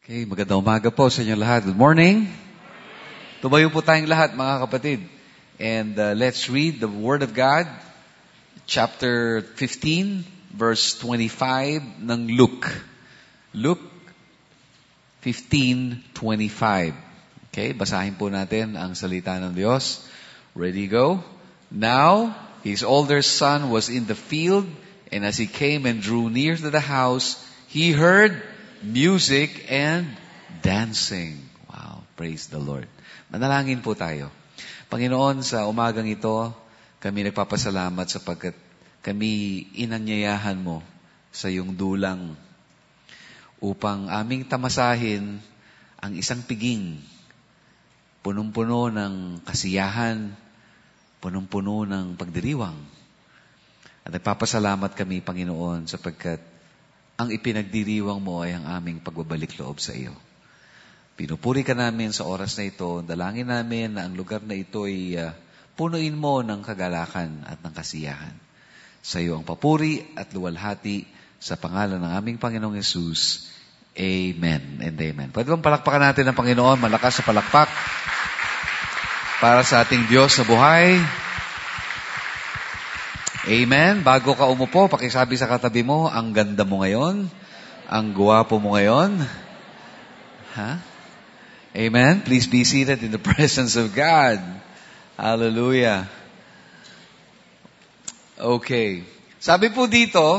Okay, magandang umaga po sa inyo lahat. Good morning. Tumayo po tayong lahat, mga kapatid. And let's read the Word of God, chapter 15, verse 25 ng Luke. Luke 15:25. Okay, basahin po natin ang salita ng Diyos. Ready, go. Now, his older son was in the field, and as he came and drew near to the house, he heard music and dancing. Wow, praise the Lord. Manalangin po tayo. Panginoon, sa umagang ito, kami nagpapasalamat sapagkat kami inanyayahan mo sa iyong dulang upang aming tamasahin ang isang piging, punong-puno ng kasiyahan, punong-puno ng pagdiriwang. At nagpapasalamat kami, Panginoon, sapagkat ang ipinagdiriwang mo ay ang aming pagbabalik loob sa iyo. Pinupuri ka namin sa oras na ito. Dalangin namin na ang lugar na ito ay punuin mo ng kagalakan at ng kasiyahan. Sa iyo ang papuri at luwalhati sa pangalan ng aming Panginoong Yesus. Amen and amen. Pwede bang palakpakan natin ang Panginoon? Malakas sa palakpak para sa ating Diyos sa buhay. Amen. Bago ka umupo, pakisabi sa katabi mo, ang ganda mo ngayon, ang guwapo mo ngayon. Ha? Amen. Please be seated in the presence of God. Hallelujah. Okay. Sabi po dito,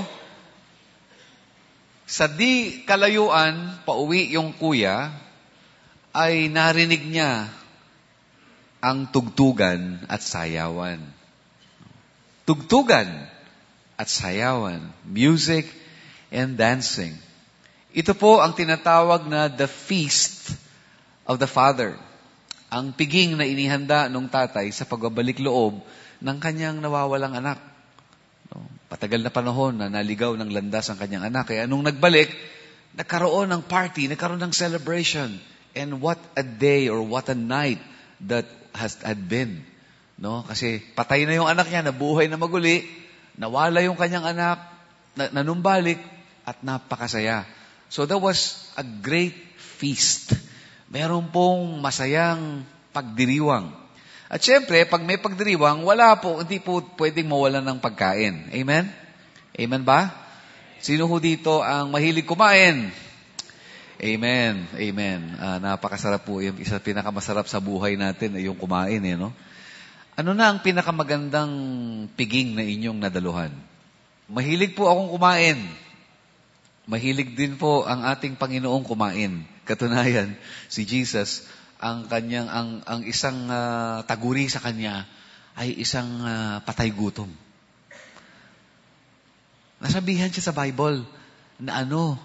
sa di kalayuan, pauwi yung kuya, ay narinig niya ang tugtugan at sayawan. Tugtugan at sayawan, music and dancing. Ito po ang tinatawag na the feast of the Father. Ang piging na inihanda ng tatay sa pagbabalik loob ng kanyang nawawalang anak. Patagal na panahon na naligaw ng landas ang kanyang anak. Kaya nung nagbalik, nagkaroon ng party, nagkaroon ng celebration. And what a day or what a night that had been. No? Kasi patay na yung anak niya, nabuhay na maguli, nawala yung kanyang anak, nanumbalik, at napakasaya. So that was a great feast. Meron pong masayang pagdiriwang. At syempre, pag may pagdiriwang, hindi po pwedeng mawalan ng pagkain. Amen? Amen ba? Sino ho dito ang mahilig kumain? Amen. Amen. Napakasarap po. Yung isa pinakamasarap sa buhay natin ay yung kumain, no? Ano na ang pinakamagandang piging na inyong nadaluhan? Mahilig po akong kumain. Mahilig din po ang ating Panginoong kumain. Katunayan, si Jesus, ang isang taguri sa kanya ay isang patay gutom. Nasabihan siya sa Bible na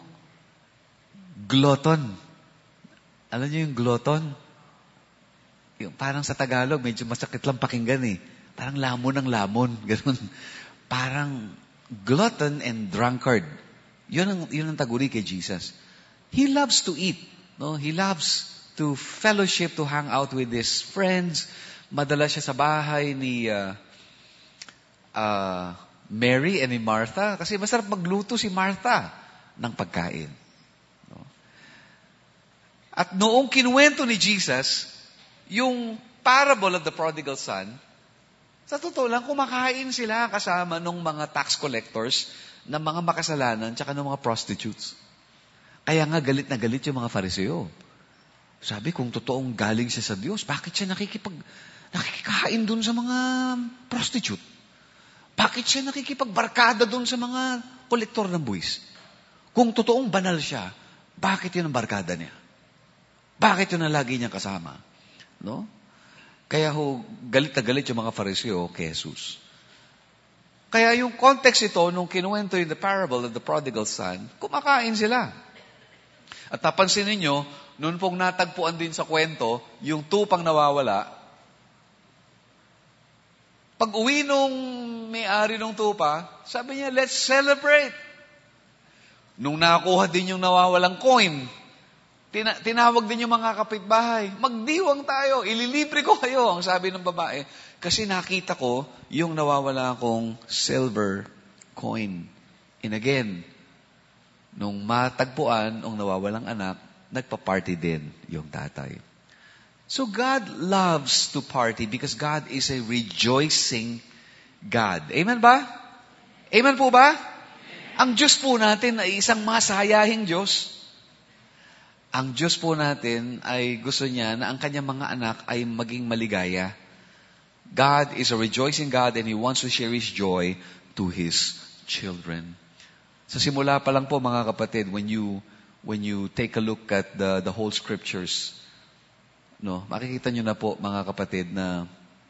glutton. Alam niyo yung glutton? Parang sa Tagalog, medyo masakit lang pakinggan eh. Parang lamon ng lamon. Ganun. Parang glutton and drunkard. Yun ang taguri kay Jesus. He loves to eat. No? He loves to fellowship, to hang out with his friends. Madala siya sa bahay ni Mary and ni Martha. Kasi masarap magluto si Martha ng pagkain. No? At noong kinuwento ni Jesus, yung parable of the prodigal son, sa totoo lang, kumakain sila kasama ng mga tax collectors, ng mga makasalanan, tsaka ng mga prostitutes. Kaya nga galit na galit yung mga Fariseo. Sabi, kung totoong galing siya sa Diyos, bakit siya nakikikain dun sa mga prostitute? Bakit siya nakikipagbarkada dun sa mga kolektor ng buwis? Kung totoong banal siya, bakit yun ang barkada niya? Bakit yun ang lagi niya kasama? No? Kaya galit na galit yung mga Fariseo kay Jesus. Kaya yung context ito, nung kinuwento yung the parable of the prodigal son, kumakain sila. At napansin ninyo, noon pong natagpuan din sa kwento, yung tupang nawawala, pag uwi nung may-ari ng tupa, sabi niya, let's celebrate. Nung nakakuha din yung nawawalang coin, tinawag din yung mga kapitbahay, magdiwang tayo, ililibre ko kayo, ang sabi ng babae. Kasi nakita ko yung nawawala akong silver coin. And again, nung matagpuan ang nawawalang anak, nagpa-party din yung tatay. So God loves to party because God is a rejoicing God. Amen ba? Amen po ba? Ang Diyos po natin ay isang masayahing Diyos. Ang Diyos po natin ay gusto niya na ang kanyang mga anak ay maging maligaya. God is a rejoicing God and He wants to share His joy to His children. Sa simula pa lang po mga kapatid, when you take a look at the whole scriptures, no, makikita nyo na po mga kapatid na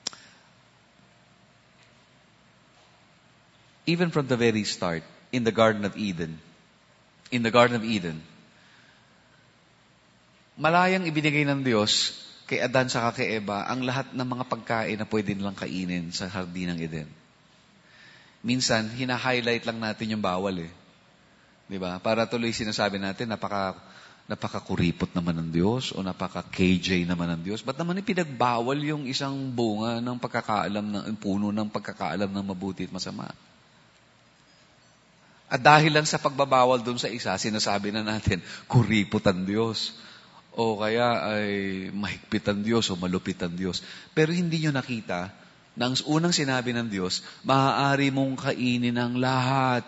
even from the very start, in the Garden of Eden, malayang ibinigay ng Diyos kay Adan sa kay Eva ang lahat ng mga pagkain na pwede nilang kainin sa Hardin ng Eden. Minsan, hina-highlight lang natin yung bawal eh. Diba? Para tuloy sinasabi natin, napaka-kuripot naman ng Diyos o napaka-KJ naman ng Diyos. Ba't naman ipinagbawal yung isang bunga ng pagkakaalam ng puno ng pagkakaalam ng mabuti at masama? At dahil lang sa pagbabawal doon sa isa, sinasabi na natin, kuripot ang Diyos. O kaya ay mahigpit ang Diyos o malupit ang Diyos. Pero hindi nyo nakita na ang unang sinabi ng Diyos, maaari mong kainin ang lahat.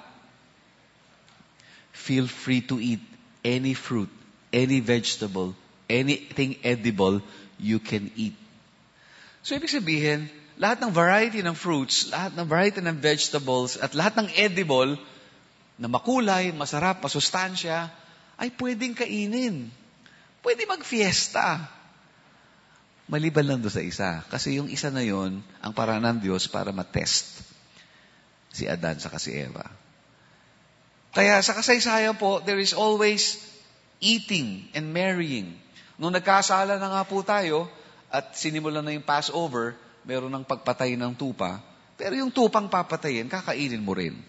Feel free to eat any fruit, any vegetable, anything edible you can eat. So, ibig sabihin, lahat ng variety ng fruits, lahat ng variety ng vegetables, at lahat ng edible na makulay, masarap, masustansya, ay pwedeng kainin. Pwede mag-fiesta. Maliban lang doon sa isa. Kasi yung isa na yon ang paraan ng Diyos para matest si Adan sa si Eva. Kaya sa kasaysayan po, there is always eating and marrying. Nung nagkasala na nga po tayo at sinimulan na yung Passover, meron ng pagpatay ng tupa, pero yung tupang papatayin, kakainin mo rin.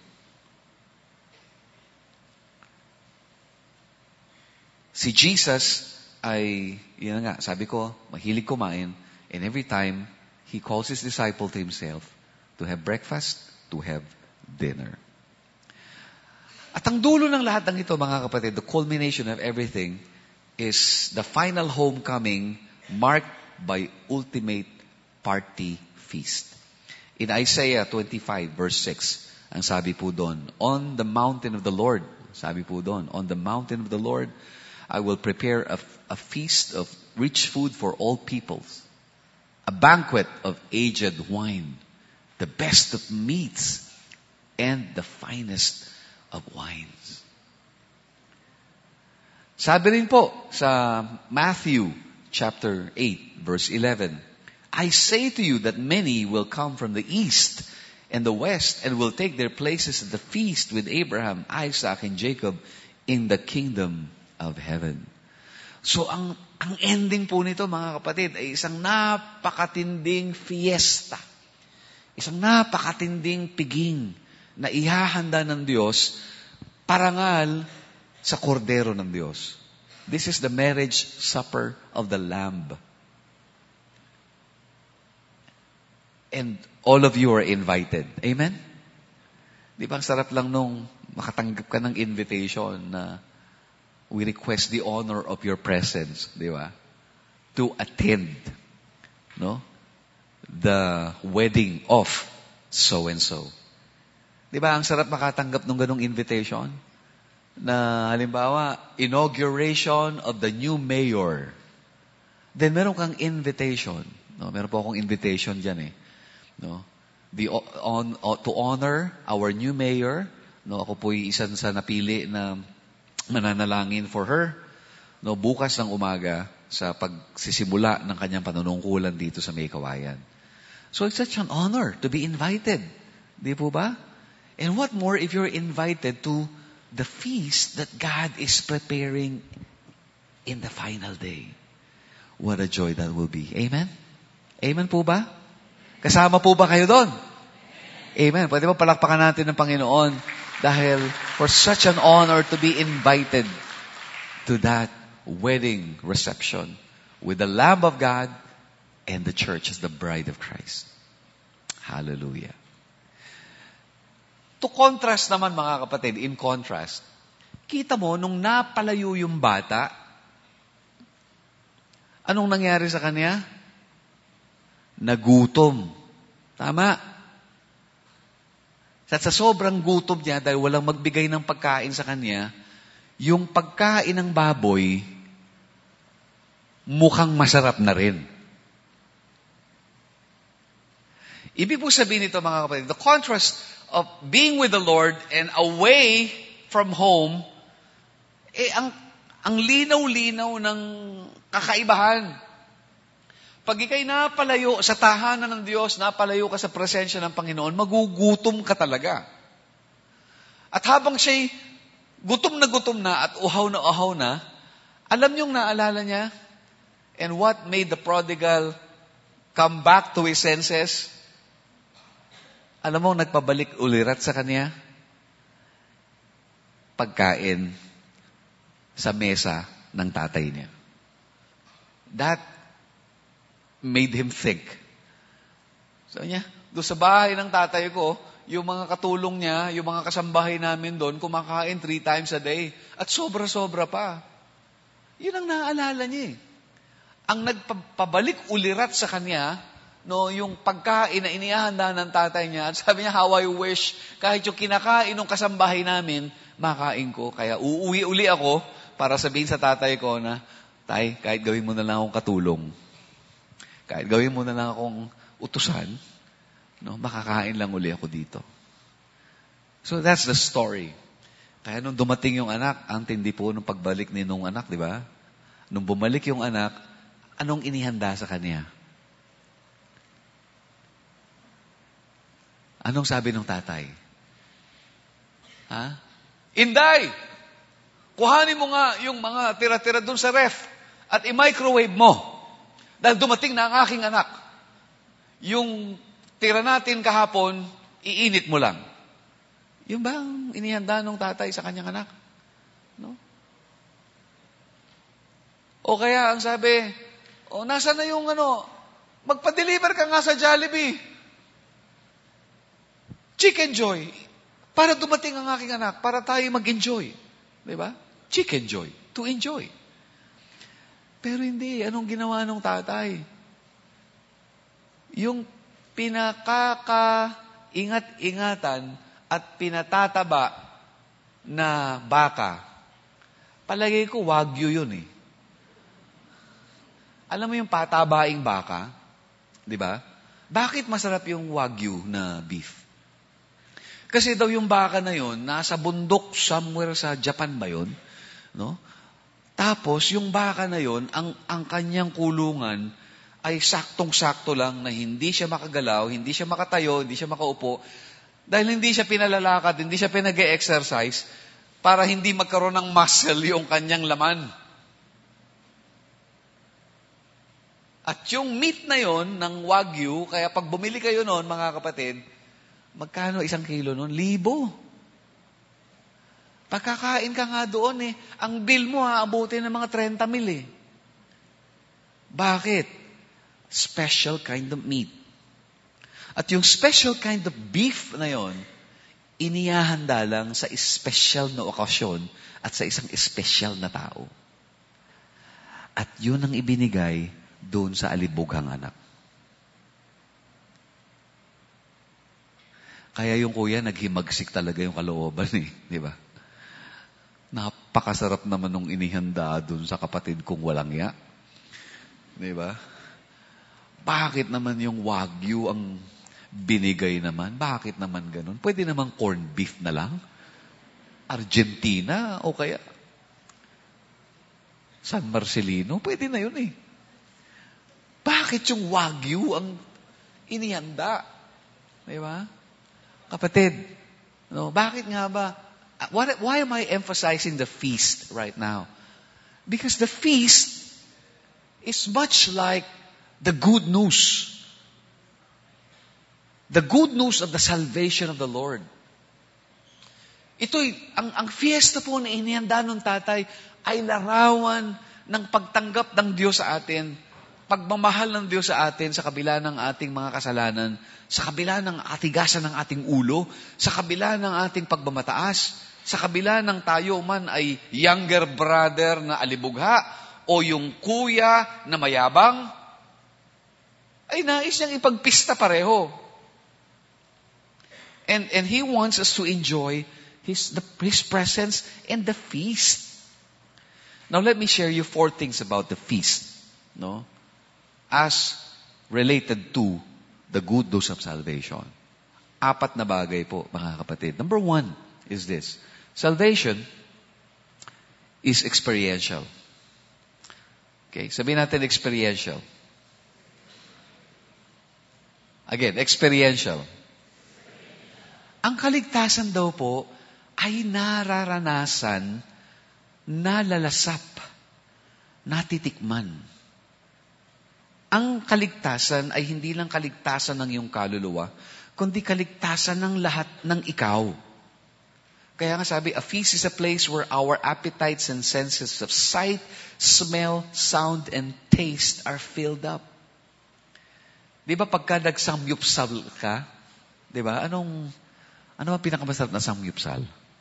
Si Jesus ay, yun nga, sabi ko, mahilig kumain, and every time, He calls His disciple to Himself to have breakfast, to have dinner. At ang dulo ng lahat ng ito, mga kapatid, the culmination of everything is the final homecoming marked by ultimate party feast. In Isaiah 25 verse 6, ang sabi po doon, on the mountain of the Lord, sabi po doon, on the mountain of the Lord, I will prepare a feast of rich food for all peoples, a banquet of aged wine, the best of meats, and the finest of wines. Sabi rin po sa Matthew chapter 8 verse 11, I say to you that many will come from the east and the west and will take their places at the feast with Abraham, Isaac, and Jacob in the kingdom of heaven. So ang ending po nito mga kapatid ay isang napakatinding fiesta. Isang napakatinding piging na ihahanda ng Diyos parangal sa kordero ng Diyos. This is the marriage supper of the Lamb. And all of you are invited. Amen? Di ba ang sarap lang nung makatanggap ka ng invitation na we request the honor of your presence, di ba? To attend, no? The wedding of so-and-so. Di ba, ang sarap makatanggap ng ganong invitation? Na halimbawa, inauguration of the new mayor. Then meron kang invitation. No? Meron po akong invitation dyan eh. No? To honor our new mayor. No? Ako po'y isa sa napili na mananalangin for her. No? Bukas ng umaga sa pagsisimula ng kanyang panunungkulan dito sa May Kawayan. So it's such an honor to be invited. Di po ba? And what more if you're invited to the feast that God is preparing in the final day? What a joy that will be. Amen? Amen po ba? Kasama po ba kayo doon? Amen. Pwede ba palakpakan natin ng Panginoon dahil for such an honor to be invited to that wedding reception with the Lamb of God and the church as the bride of Christ. Hallelujah. To contrast naman mga kapatid, in contrast, kita mo, nung napalayo yung bata, Anong nangyari sa kanya? Nagutom. Tama. At sa sobrang gutom niya, dahil walang magbigay ng pagkain sa kanya, yung pagkain ng baboy, mukhang masarap na rin. Ibig po sabihin nito, mga kapatid, the contrast of being with the Lord and away from home, ang linaw-linaw ng kakaibahan. Pag ikay napalayo sa tahanan ng Diyos, napalayo ka sa presensya ng Panginoon, magugutom ka talaga. At habang siya'y gutom na at uhaw na, alam niyong naalala niya? And what made the prodigal come back to his senses? Alam mo, nagpabalik ulirat sa kanya? Pagkain sa mesa ng tatay niya. That made him think. Sabi niya, doon sa bahay ng tatay ko, yung mga katulong niya, yung mga kasambahay namin doon, kumakain 3 times a day. At sobra-sobra pa. Yun ang naaalala niya eh. Ang nagpabalik ulirat sa kanya, no, yung pagkain na inihanda ng tatay niya, at sabi niya, how I wish, kahit yung kinakain ng kasambahay namin, makain ko. Kaya uuwi uli ako para sabihin sa tatay ko na, tay, kahit gawin mo na lang akong katulong, kahit gawin mo na lang akong utusan, no, makakain lang uli ako dito. So that's the story. Kaya nung dumating yung anak, ang tindi po nung pagbalik ni nung anak, di ba? Nung bumalik yung anak, anong inihanda sa kanya? Anong sabi ng tatay? Ha? Inday! Kuhanin mo nga yung mga tira-tira dun sa ref at i-microwave mo. Dahil dumating na ang aking anak. Yung tira natin kahapon, iinit mo lang. Yun ba ang inihanda ng tatay sa kanyang anak? No? O kaya ang sabi, nasa na yung magpa-deliver ka nga sa Jollibee. Chicken Joy. Para dumating ang aking anak, para tayo mag-enjoy. Di ba? Chicken Joy. To enjoy. Pero hindi. Anong ginawa ng tatay? Yung pinakaka-ingat-ingatan at pinatataba na baka, palagay ko wagyu yun eh. Alam mo yung patabaing baka? Di ba? Bakit masarap yung wagyu na beef? Kasi daw yung baka na yun, nasa bundok somewhere sa Japan ba yun? No? Tapos, yung baka na yon, ang kanyang kulungan ay saktong-sakto lang na hindi siya makagalaw, hindi siya makatayo, hindi siya makaupo, dahil hindi siya pinalalakad, hindi siya pinag-e-exercise, para hindi magkaroon ng muscle yung kanyang laman. At yung meat na yon ng wagyu, kaya pag bumili kayo noon, mga kapatid, magkano 1 kilo noon? 1,000. Pagkakain ka nga doon eh, ang bill mo aabutin ng mga 30,000 eh. Bakit? Special kind of meat. At yung special kind of beef na yon, inihahanda lang sa special na okasyon at sa isang special na tao. At yun ang ibinigay doon sa alibughang anak. Kaya yung kuya, naghimagsik talaga yung kalooban eh. Di ba? Napakasarap naman nung inihanda dun sa kapatid kong walang ya. Di ba? Bakit naman yung wagyu ang binigay naman? Bakit naman ganun? Pwede naman corned beef na lang? Argentina o kaya San Marcelino? Pwede na yun eh. Bakit yung wagyu ang inihanda? Di ba? Kapatid, bakit nga ba? Why am I emphasizing the feast right now? Because the feast is much like the good news. The good news of the salvation of the Lord. Ito'y, ang fiesta po na inihanda ng tatay ay larawan ng pagtanggap ng Diyos sa atin, pagmamahal ng Diyos sa atin sa kabila ng ating mga kasalanan, sa kabila ng atigasan ng ating ulo, sa kabila ng ating pagmamataas, sa kabila ng tayo man ay younger brother na alibugha, o yung kuya na mayabang, ay nais niyang ipagpista pareho. And He wants us to enjoy His presence and the feast. Now let me share you 4 things about the feast, no? As related to the good news of salvation. 4 na bagay po, mga kapatid. Number 1 is this. Salvation is experiential. Okay, sabihin natin experiential. Again, experiential. Ang kaligtasan daw po ay nararanasan, nalalasap, natitikman. Ang kaligtasan ay hindi lang kaligtasan ng iyong kaluluwa, kundi kaligtasan ng lahat ng ikaw. Kaya nga sabi, a feast is a place where our appetites and senses of sight, smell, sound, and taste are filled up. Di ba pagka nagsamyupsal ka, di ba, ano ang pinakamasarap na samyupsal?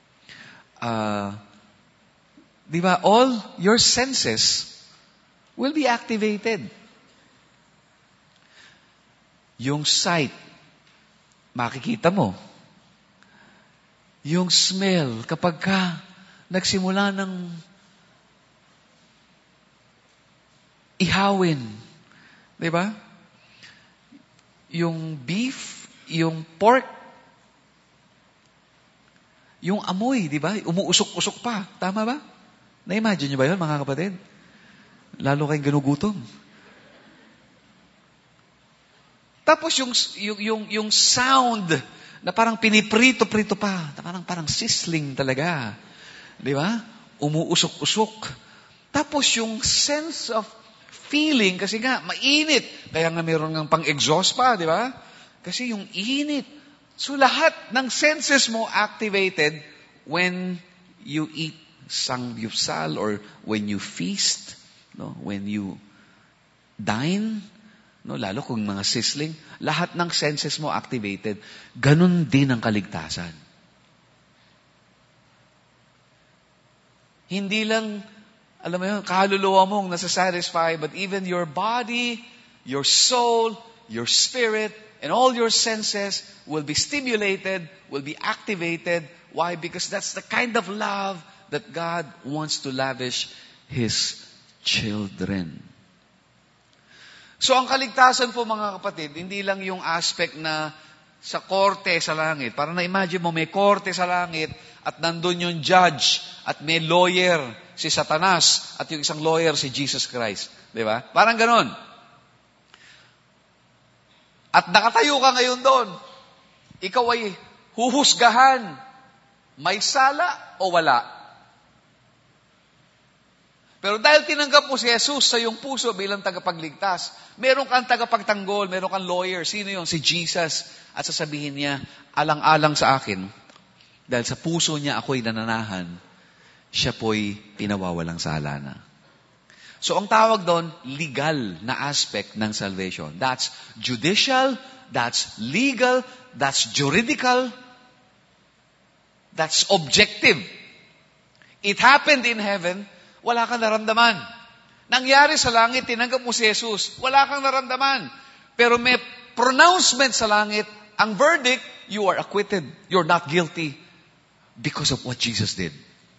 Di ba, all your senses will be activated. Yung sight, makikita mo. Yung smell, kapag ka nagsimula ng ihawin, di ba? Yung beef, yung pork, yung amoy, di ba? Umuusok-usok pa. Tama ba? Na-imagine nyo ba yun, mga kapatid? Lalo kayong ganugutom. Tapos yung sound na parang piniprito-prito pa, na parang sizzling talaga. Di ba? Umuusok-usok. Tapos yung sense of feeling, kasi nga, mainit. Kaya nga meron ng pang-exhaust pa, di ba? Kasi yung init. So lahat ng senses mo activated when you eat samgyupsal or when you feast, no? When you dine, no, lalo kung mga sizzling, lahat ng senses mo activated. Ganun din ang kaligtasan. Hindi lang, alam mo yun, kaluluwa mong nasa-satisfy, but even your body, your soul, your spirit, and all your senses will be stimulated, will be activated. Why? Because that's the kind of love that God wants to lavish His children. So ang kaligtasan po, mga kapatid, hindi lang yung aspect na sa korte sa langit. Para na-imagine mo, may korte sa langit at nandun yung judge at may lawyer si Satanas at yung isang lawyer si Jesus Christ. Di ba? Parang ganon. At nakatayo ka ngayon doon. Ikaw ay huhusgahan. May sala o wala? Pero dahil tinanggap mo si Jesus sa iyong puso bilang tagapagligtas, meron kang tagapagtanggol, meron kang lawyer. Sino yun? Si Jesus. At sasabihin niya, alang-alang sa akin, dahil sa puso niya ako'y nananahan, siya po'y pinawawalang sala na. So ang tawag doon, legal na aspect ng salvation. That's judicial, that's legal, that's juridical, that's objective. It happened in heaven, wala kang naramdaman. Nangyari sa langit, tinanggap mo si Jesus, wala kang naramdaman. Pero may pronouncement sa langit, ang verdict, you are acquitted. You're not guilty because of what Jesus did.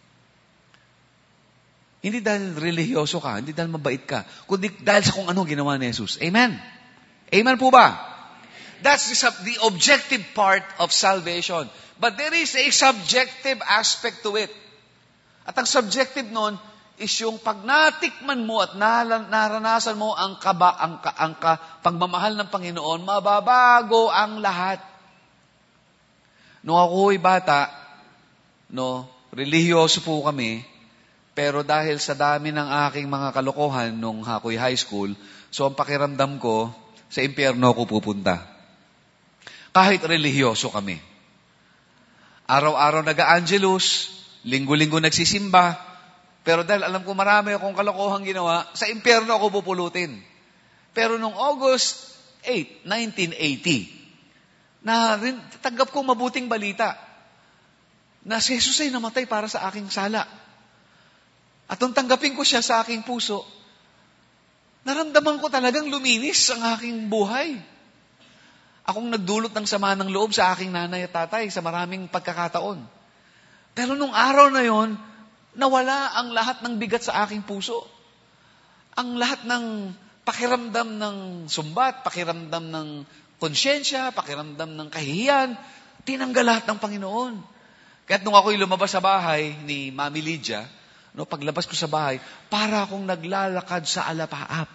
Hindi dahil religyoso ka, hindi dahil mabait ka, kundi dahil sa kung ano ginawa ni Jesus. Amen? Amen po ba? That's the objective part of salvation. But there is a subjective aspect to it. At ang subjective nun is yung pag natikman mo at naranasan mo ang pagmamahal ng Panginoon, mababago ang lahat. Nung ako'y bata, no, religyoso po kami, pero dahil sa dami ng aking mga kalokohan nung ako'y high school, so ang pakiramdam ko, sa impyerno ako pupunta. Kahit religyoso kami. Araw-araw nag-a-angelus, linggo-linggo nagsisimba, pero dahil alam ko marami akong kalokohan ginawa, sa impyerno ako pupulutin. Pero nung August 8, 1980, tanggap ko mabuting balita na si Jesus ay namatay para sa aking sala. At nung tanggapin ko siya sa aking puso, naramdaman ko talagang luminis ang aking buhay. Akong nagdulot ng sama ng loob sa aking nanay at tatay sa maraming pagkakataon. Pero nung araw na yon, nawala ang lahat ng bigat sa aking puso. Ang lahat ng pakiramdam ng sumbat, pakiramdam ng konsyensya, pakiramdam ng kahihiyan, tinanggal lahat ng Panginoon. Kaya't nung ako'y lumabas sa bahay ni Mami Lydia, paglabas ko sa bahay, para akong naglalakad sa alapaap.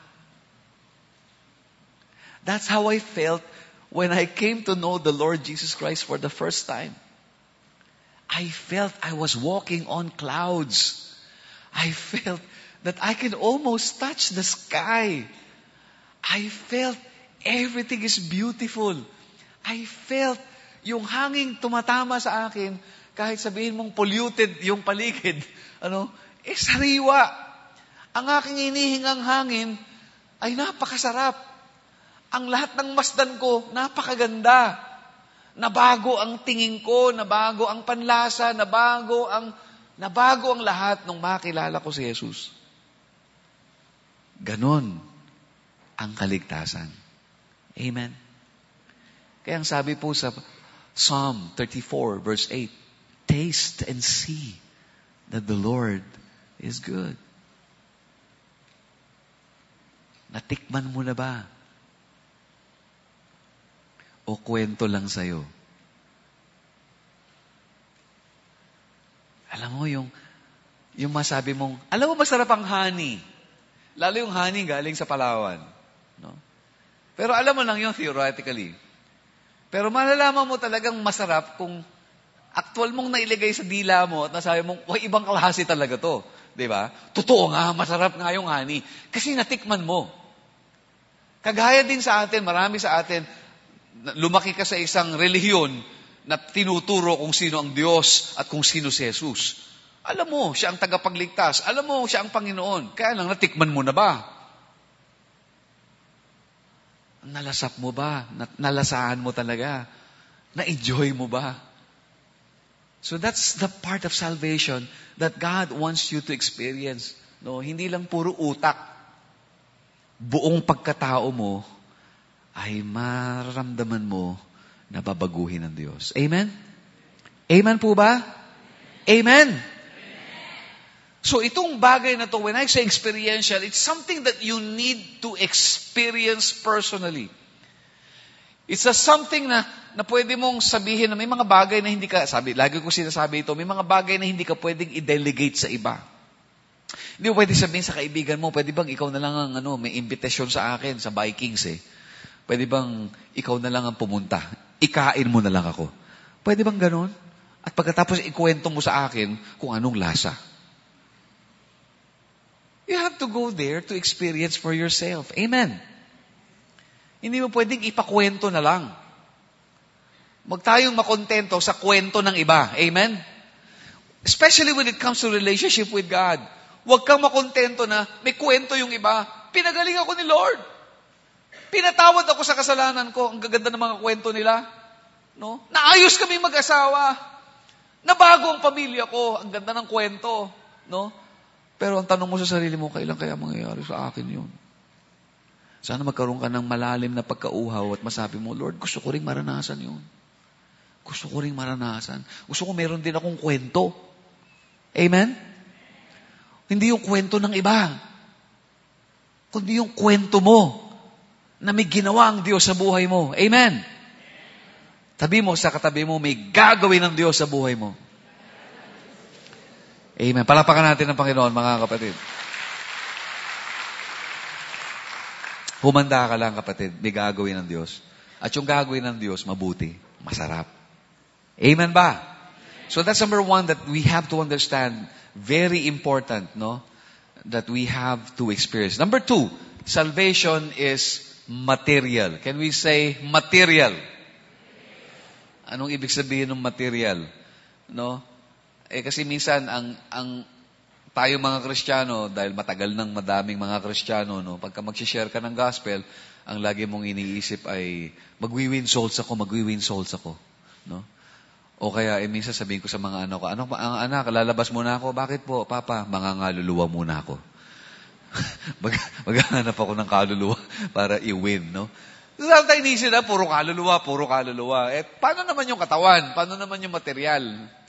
That's how I felt when I came to know the Lord Jesus Christ for the first time. I felt I was walking on clouds. I felt that I can almost touch the sky. I felt everything is beautiful. I felt yung hangin tumatama sa akin, kahit sabihin mong polluted yung paligid, sariwa. Ang aking inihingang hangin ay napakasarap. Ang lahat ng masdan ko, napakaganda. Nabago ang tingin ko, nabago ang panlasa, nabago ang lahat nung makilala ko si Jesus. Ganon ang kaligtasan. Amen. Kaya ang sabi po sa Psalm 34 verse 8, taste and see that the Lord is good. Natikman mo na ba? O kwento lang sa'yo? Alam mo yung masabi mong, alam mo masarap ang honey. Lalo yung honey galing sa Palawan. No? Pero alam mo lang yun theoretically. Pero malalaman mo talagang masarap kung actual mong nailagay sa dila mo at nasabi mong, ibang klase talaga to. Diba? Totoo nga, masarap nga yung honey. Kasi natikman mo. Kagaya din sa atin, marami sa atin, lumaki ka sa isang relihiyon na tinuturo kung sino ang Diyos at kung sino si Jesus. Alam mo, siya ang tagapagligtas. Alam mo, siya ang Panginoon. Kaya lang, natikman mo na ba? Nalasap mo ba? Nalasaan mo talaga? Na-enjoy mo ba? So that's the part of salvation that God wants you to experience. No, hindi lang puro utak. Buong pagkatao mo ay mararamdaman mo na babaguhin ng Diyos. Amen? Amen po ba? Amen? So itong bagay na to, when I say experiential, it's something that you need to experience personally. It's something na pwede mong sabihin na may mga bagay na hindi ka, lagi ko sinasabi ito, may mga bagay na hindi ka pwedeng i-delegate sa iba. Hindi mo pwede sabihin sa kaibigan mo, pwede bang ikaw na lang ang may invitation sa akin sa Vikings Pwede bang ikaw na lang ang pumunta? Ikain mo na lang ako. Pwede bang ganun? At pagkatapos ikwento mo sa akin kung anong lasa. You have to go there to experience for yourself. Amen. Hindi mo pwedeng ipakwento na lang. Huwag tayong makontento sa kwento ng iba. Amen? Especially when it comes to relationship with God. Huwag kang makontento na may kwento yung iba. Pinagaling ako ni Lord. Pinatawad ako sa kasalanan ko. Ang gaganda ng mga kwento nila. No? Naayos kami mag-asawa. Nabago ang pamilya ko. Ang ganda ng kwento. No? Pero ang tanong mo sa sarili mo, kailan kaya mangyayari sa akin yun? Sana magkaroon ka ng malalim na pagkauhaw at masabi mo, Lord, gusto ko ring maranasan yun. Gusto ko ring maranasan. Gusto ko meron din akong kwento. Amen? Hindi yung kwento ng iba. Kundi yung kwento mo na may ginawa ang Diyos sa buhay mo. Amen? Tabi mo sa katabi mo, may gagawin ng Diyos sa buhay mo. Amen. Palapakan natin ng Panginoon, mga kapatid. Humanda ka lang, kapatid. May gagawin ng Diyos. At yung gagawin ng Diyos, mabuti, masarap. Amen ba? So that's number one that we have to understand. Very important, no? That we have to experience. Number two, salvation is material. Can we say material? Anong ibig sabihin ng material? No? Kasi minsan, ang tayo mga Kristiyano, dahil matagal nang madaming mga Kristiyano, no, pagka mag-share ka ng gospel, ang lagi mong iniisip ay, magwi-win souls ako. No? O kaya, minsan sabihin ko sa mga anak ko, ang anak, lalabas muna ako. Bakit po, Papa? Mangangaluluwa muna ako. Maghanap ako ng kaluluwa para i-win, no? Sometimes inisip na, puro kaluluwa. Paano naman yung katawan? Paano naman yung material?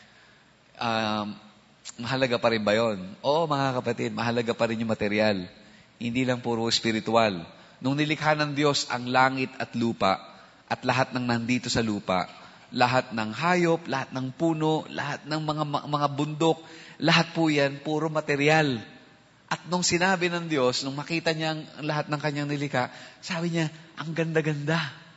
Mahalaga pa rin ba yun? Oo, mga kapatid, mahalaga pa rin yung material. Hindi lang puro spiritual. Nung nilikha ng Diyos ang langit at lupa, at lahat ng nandito sa lupa, lahat ng hayop, lahat ng puno, lahat ng mga bundok, lahat po yan, puro material. At nung sinabi ng Diyos, nung makita niya ang lahat ng kanyang nilikha, sabi niya, ang ganda-ganda.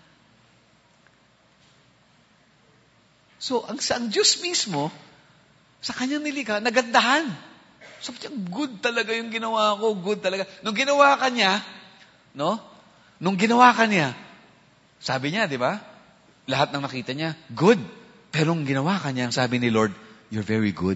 So, ang Diyos mismo, sa kanyang nilikha, nagandahan. Sabi niya, good talaga yung ginawa ko, good talaga. Nung ginawa ka niya, sabi niya, di ba? Lahat ng nakita niya, good. Pero nung ginawa ka niya, ang sabi ni Lord, you're very good.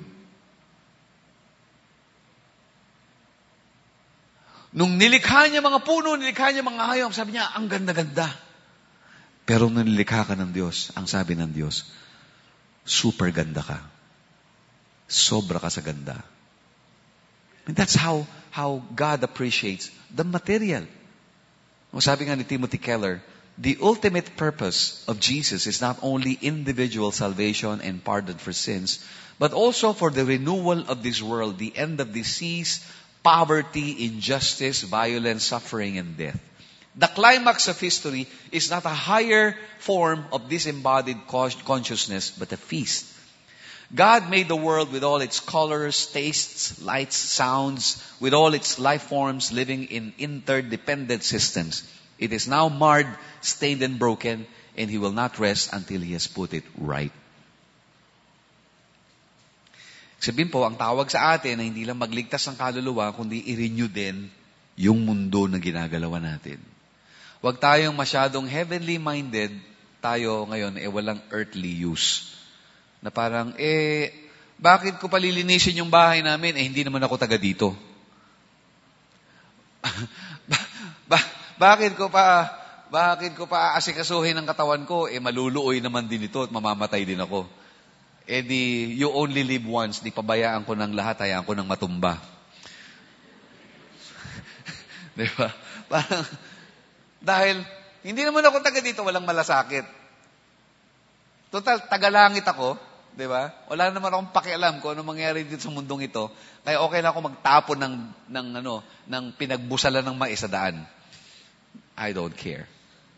Nung nilikha niya mga puno, nilikha niya mga hayop, sabi niya, ang ganda-ganda. Pero nung nilikha ka ng Diyos, ang sabi ng Diyos, super ganda ka. Sobra ka sa ganda. And that's how God appreciates the material. Ang sabi nga ni Timothy Keller, the ultimate purpose of Jesus is not only individual salvation and pardon for sins, but also for the renewal of this world, the end of disease, poverty, injustice, violence, suffering, and death. The climax of history is not a higher form of disembodied consciousness, but a feast. God made the world with all its colors, tastes, lights, sounds, with all its life forms living in interdependent systems. It is now marred, stained, and broken, and He will not rest until He has put it right. Sabihin po, ang tawag sa atin na hindi lang magligtas ng kaluluwa, kundi i-renew din yung mundo na ginagalawan natin. Huwag tayong masyadong heavenly minded, tayo ngayon walang earthly use. Na parang, bakit ko palilinisin yung bahay namin? Hindi naman ako taga dito. Bakit ko pa aasikasuhin ang katawan ko? Maluluoy naman din ito at mamamatay din ako. You only live once, di pabayaan ko ng lahat, hayaan ko ng matumba. Di ba? Parang, dahil, hindi naman ako taga dito, walang malasakit. Total, tagalangit ako, di ba? Wala naman akong pakialam kung ano mangyari dito sa mundong ito. Kaya okay na ako magtapon ng pinagbusalan ng mais sa daan. I don't care.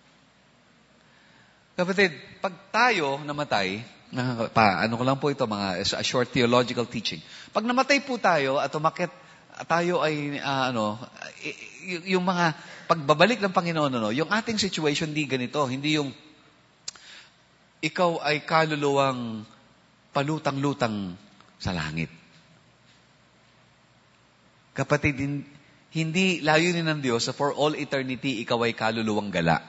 Kapatid, pag tayo namatay, ano ko lang po ito, a short theological teaching. Pag namatay po tayo at umakyat tayo ay, yung mga pagbabalik ng Panginoon, yung ating situation di ganito, hindi yung ikaw ay kaluluwang palutang-lutang sa langit. Kapatid, hindi layunin ng Diyos na for all eternity, ikaw ay kaluluwang gala.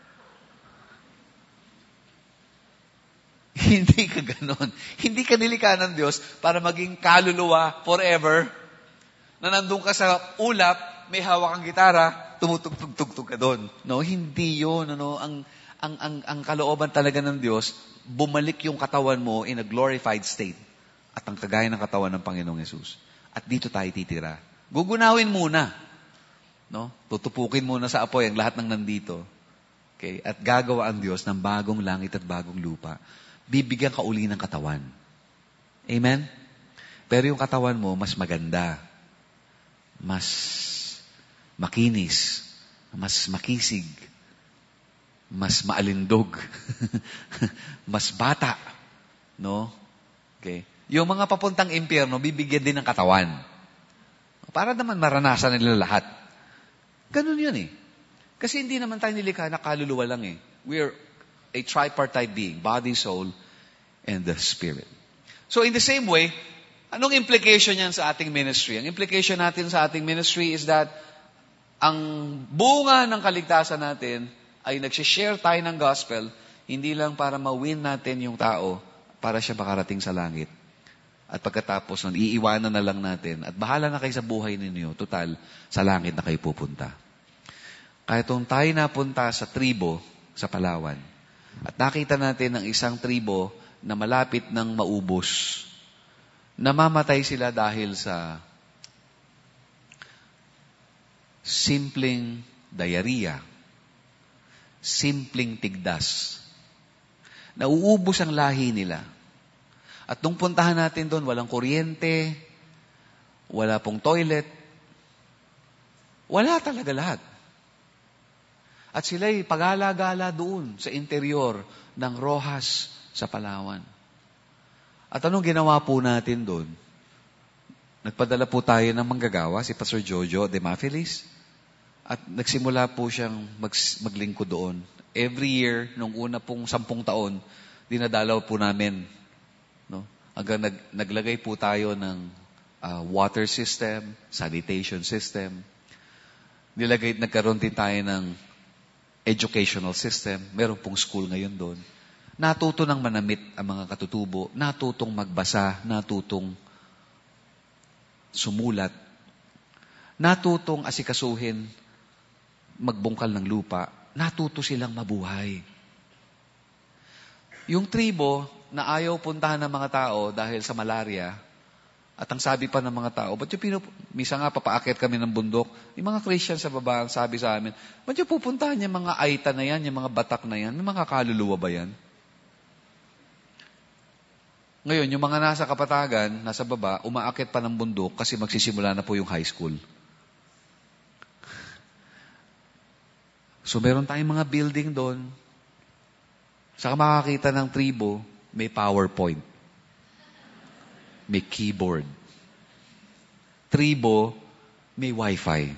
Hindi ka ganon. Hindi ka nilikha ng Diyos para maging kaluluwa forever, na nandun ka sa ulap, may hawak kang gitara, tumutugtog-tugtog ka doon. No, hindi yun. Ang kalooban talaga ng Diyos, bumalik yung katawan mo in a glorified state. At ang kagaya ng katawan ng Panginoong Yesus. At dito tayo titira. Gugunawin muna. No? Tutupukin muna sa apoy ang lahat ng nandito. Okay? At gagawa ang Diyos ng bagong langit at bagong lupa. Bibigyan ka uli ng katawan. Amen? Pero yung katawan mo, mas maganda. Mas makinis. Mas makisig. Mas maalindog. Mas bata. No? Okay. Yung mga papuntang impyerno, bibigyan din ng katawan. Para naman maranasan nila lahat. Ganun yun eh. Kasi hindi naman tayo nilikha na kaluluwa lang eh. We're a tripartite being, body, soul, and the spirit. So in the same way, anong implication yan sa ating ministry? Ang implication natin sa ating ministry is that ang bunga ng kaligtasan natin ay nagsishare tayo ng gospel, hindi lang para ma-win natin yung tao, para siya makarating sa langit. At pagkatapos nun, iiwanan na lang natin. At bahala na kayo sa buhay ninyo. Total, sa langit na kayo pupunta. Kaya kung tayo napunta sa tribo, sa Palawan, at nakita natin ng isang tribo na malapit ng maubos. Namamatay sila dahil sa simpleng diarrhea, simpleng tigdas. Nauubos ang lahi nila. At nung puntahan natin doon, walang kuryente, wala pong toilet, wala talaga lahat. At sila'y pagala-gala doon sa interior ng Rojas sa Palawan. At anong ginawa po natin doon? Nagpadala po tayo ng manggagawa, si Pastor Jojo de Mafelis. At nagsimula po siyang maglingkod doon. Every year, nung una pong 10 taon, dinadalaw po namin. No? Hanggang naglagay po tayo ng water system, sanitation system. Nagkaroon din tayo ng educational system. Meron pong school ngayon doon. Natuto ng manamit ang mga katutubo, natutong magbasa, natutong sumulat, natutong asikasuhin, magbungkal ng lupa, natuto silang mabuhay. Yung tribo na ayaw puntahan ng mga tao dahil sa malaria, at ang sabi pa ng mga tao, ba't yung misa nga papaakit kami ng bundok, yung mga Christian sa baba, ang sabi sa amin, ba't yung pupuntahan yung mga aita na yan, yung mga batak na yan, may mga kaluluwa ba yan? Ngayon, yung mga nasa kapatagan, nasa baba, umaakit pa ng bundok kasi magsisimula na po yung high school. So, meron tayong mga building doon. Saka makakita ng tribo, may PowerPoint. May keyboard. Tribo, may Wi-Fi.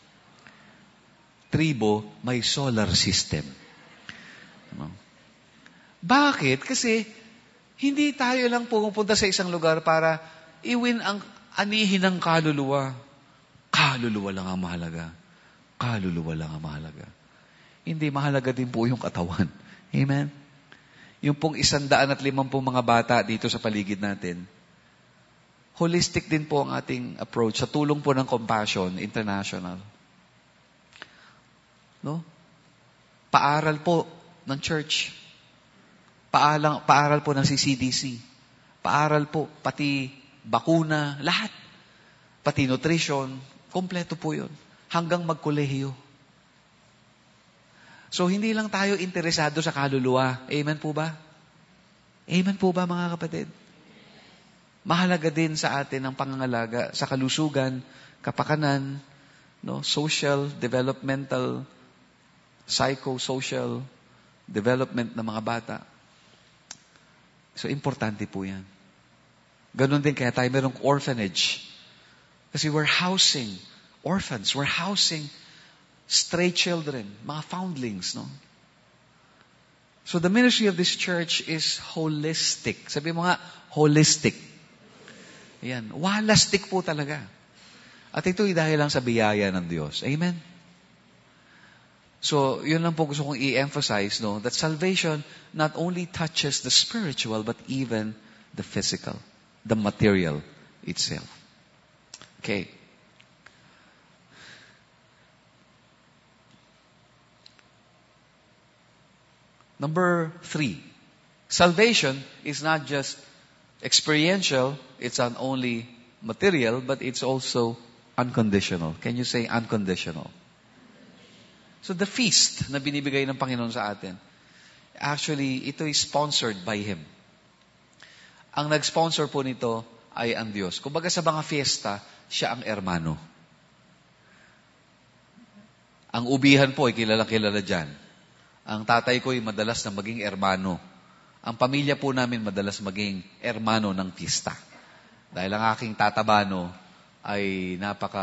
Tribo, may solar system. Bakit? Kasi, hindi tayo lang pumupunta sa isang lugar para iwin ang anihin ng kaluluwa. Kaluluwa lang ang mahalaga. Kaluluwa lang ang mahalaga. Hindi, mahalaga din po yung katawan. Amen? Yung pong 150 mga bata dito sa paligid natin, holistic din po ang ating approach sa tulong po ng Compassion International. No? Paaral po ng church. Paaral po ng CCDC. Paaral po, pati bakuna, lahat. Pati nutrition, kompleto po yun. Hanggang magkolehiyo. So, hindi lang tayo interesado sa kaluluwa. Amen po ba? Amen po ba, mga kapatid? Mahalaga din sa atin ang pangangalaga sa kalusugan, kapakanan, no, social, developmental, psychosocial development ng mga bata. So, importante po yan. Ganon din kaya tayo merong orphanage. Kasi we're housing orphans. We're housing stray children, mga foundlings, no? So, the ministry of this church is holistic. Sabi mo nga, holistic. Ayan. Walastic po talaga. At ito'y dahil lang sa biyaya ng Diyos. Amen? So, yun lang po gusto kong i-emphasize, no, that salvation not only touches the spiritual, but even the physical, the material itself. Okay. Number 3. Salvation is not just experiential, it's not only material, but it's also unconditional. Can you say unconditional? So the feast na binibigay ng Panginoon sa atin, actually, ito is sponsored by Him. Ang nag-sponsor po nito ay ang Diyos. Kumbaga sa mga fiesta, siya ang ermano. Ang ubihan po ay kilala-kilala dyan. Ang tatay ko ay madalas na maging ermano. Ang pamilya po namin madalas maging ermano ng pista. Dahil ang aking tatabano ay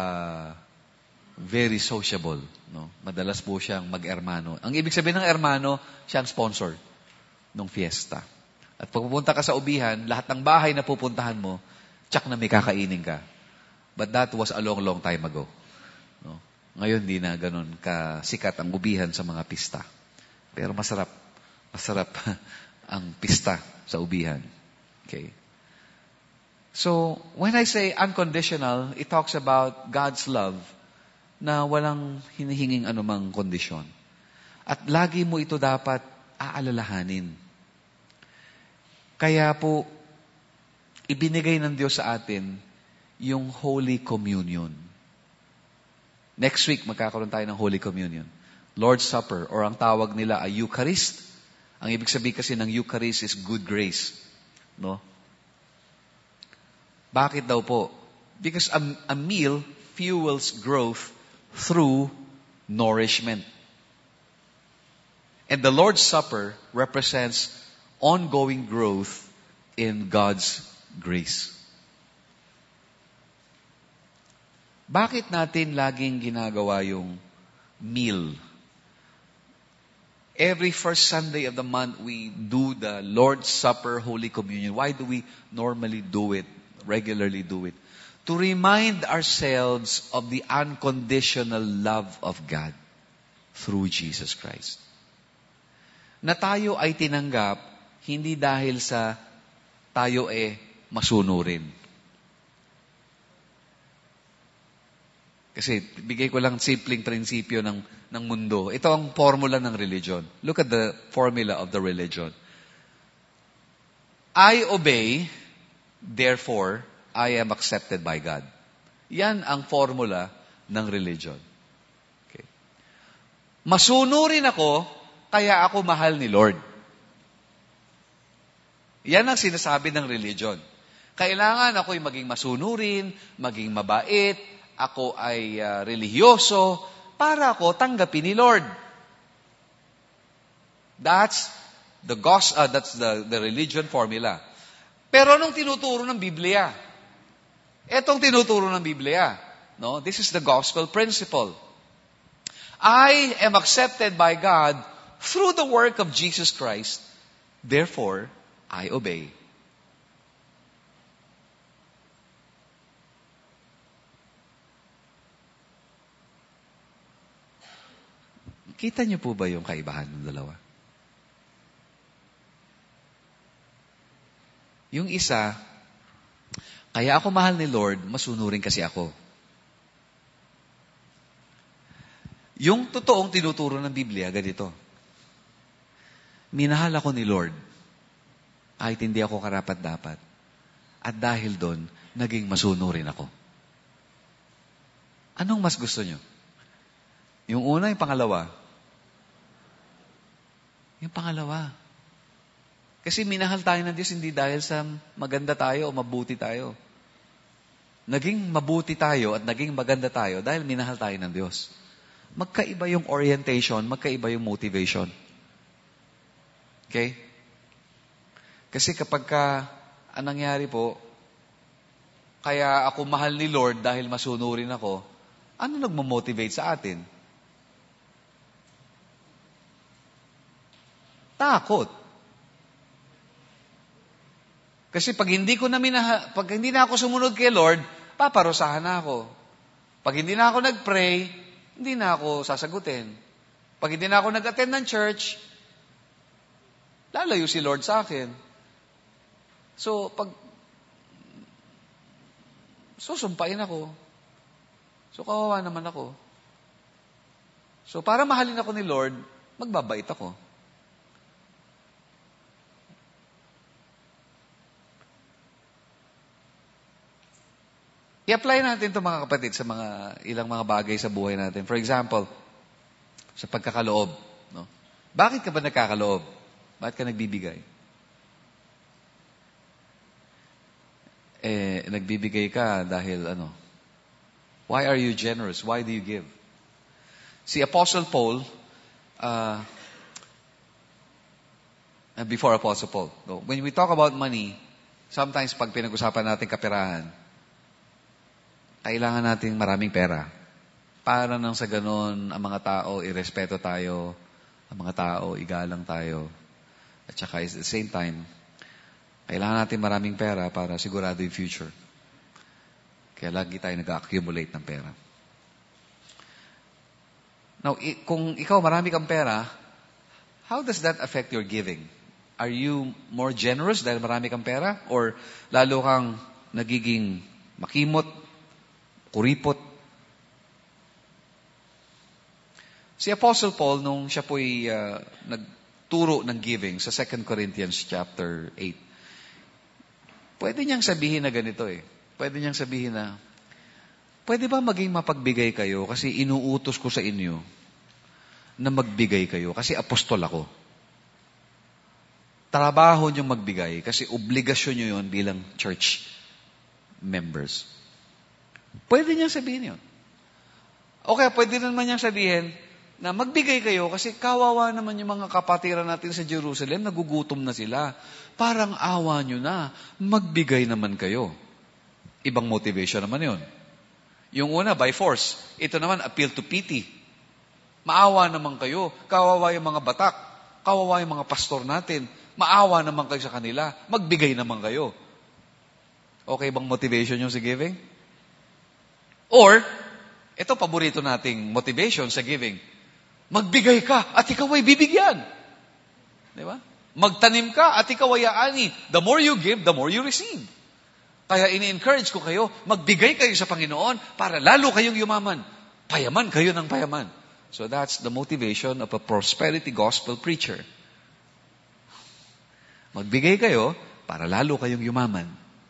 very sociable. No? Madalas po siyang mag-ermano. Ang ibig sabihin ng ermano, siya ang sponsor ng fiesta. At pag pupunta ka sa ubihan, lahat ng bahay na pupuntahan mo, tsak na may kakainin ka. But that was a long, long time ago. No? Ngayon, di na ganun kasikat ang ubihan sa mga pista. Pero masarap ang pista sa ubihan. Okay. So, when I say unconditional, it talks about God's love na walang hinihinging anumang kondisyon. At lagi mo ito dapat aalalahanin. Kaya po, ibinigay ng Diyos sa atin yung Holy Communion. Next week, magkakaroon tayo ng Holy Communion. Lord's Supper, or ang tawag nila ay Eucharist. Ang ibig sabihin kasi ng Eucharist is good grace. No? Bakit daw po? Because a meal fuels growth through nourishment. And the Lord's Supper represents ongoing growth in God's grace. Bakit natin laging ginagawa yung meal? Every first Sunday of the month, we do the Lord's Supper, Holy Communion. Why do we normally do it, regularly do it? To remind ourselves of the unconditional love of God through Jesus Christ. Na tayo ay tinanggap, hindi dahil sa tayo masunurin. Kasi bigay ko lang simpleng prinsipyo ng mundo. Ito ang formula ng religion. Look at the formula of the religion. I obey, therefore, I am accepted by God. Yan ang formula ng religion. Okay. Masunurin ako, kaya ako mahal ni Lord. Yan ang sinasabi ng religion. Kailangan ako'y maging masunurin, maging mabait, ako ay relihiyoso, para ako tanggapin ni Lord. That's the religion formula. Pero anong tinuturo ng Biblia? Etong tinuturo ng Biblia. No? This is the gospel principle. I am accepted by God through the work of Jesus Christ. Therefore, I obey. Kita niyo po ba yung kaibahan ng dalawa? Yung isa, kaya ako mahal ni Lord, masunurin kasi ako. Yung totoong tinuturo ng Biblia, ganito. Minahal ako ni Lord, kahit hindi ako karapat-dapat. At dahil doon, naging masunurin ako. Anong mas gusto nyo? Yung una, yung pangalawa? Yung pangalawa. Kasi minahal tayo ng Diyos hindi dahil sa maganda tayo o mabuti tayo. Naging mabuti tayo at naging maganda tayo dahil minahal tayo ng Diyos. Magkaiba yung orientation, magkaiba yung motivation. Okay? Kasi kapag ang nangyari po, kaya ako mahal ni Lord dahil masunurin ako, ano nagmamotivate sa atin? Takot. Kasi pag hindi na ako sumunod kay Lord, paparusahan na ako. Pag hindi na ako nag-pray, hindi na ako sasagutin. Pag hindi na ako nag-attend ng church, lalayo si Lord sa akin. So, pag susumpain ako, so kawawa naman ako. So, para mahalin ako ni Lord, magbabait ako. I-apply natin ito mga kapatid sa ilang mga bagay sa buhay natin. For example, sa pagkakaloob. No? Bakit ka ba nagkakaloob? Bakit ka nagbibigay? Nagbibigay ka dahil Why are you generous? Why do you give? Si Apostle Paul, before Apostle Paul, no? When we talk about money, sometimes pag pinag-usapan natin kaperahan, kailangan natin maraming pera. Para nang sa ganon, ang mga tao, irespeto tayo, ang mga tao, igalang tayo. At saka at the same time, kailangan natin maraming pera para sigurado yung future. Kaya lagi tayo nag-accumulate ng pera. Now, kung ikaw marami kang pera, how does that affect your giving? Are you more generous dahil marami kang pera? Or lalo kang nagiging makimot, kuripot? Si Apostle Paul, nung siya po'y nagturo ng giving sa 2 Corinthians chapter 8, Pwede niyang sabihin na ganito eh. Pwede niyang sabihin na, pwede ba maging mapagbigay kayo kasi inuutos ko sa inyo na magbigay kayo kasi apostol ako. Trabaho niyong magbigay kasi obligasyon niyo yon bilang church members. Pwede niyang sabihin yun. Okay, pwede naman niyang sabihin na magbigay kayo kasi kawawa naman yung mga kapatiran natin sa Jerusalem, nagugutom na sila. Parang awa nyo na, magbigay naman kayo. Ibang motivation naman yun. Yung una, by force. Ito naman, appeal to pity. Maawa naman kayo. Kawawa yung mga batak. Kawawa yung mga pastor natin. Maawa naman kayo sa kanila. Magbigay naman kayo. Okay bang motivation yung sa giving? Or, ito paborito nating motivation sa giving. Magbigay ka at ikaw ay bibigyan. Di ba? Magtanim ka at ikaw ay aani. The more you give, the more you receive. Kaya ini-encourage ko kayo, magbigay kayo sa Panginoon para lalo kayong yumaman. Payaman kayo ng payaman. So that's the motivation of a prosperity gospel preacher. Magbigay kayo para lalo kayong yumaman.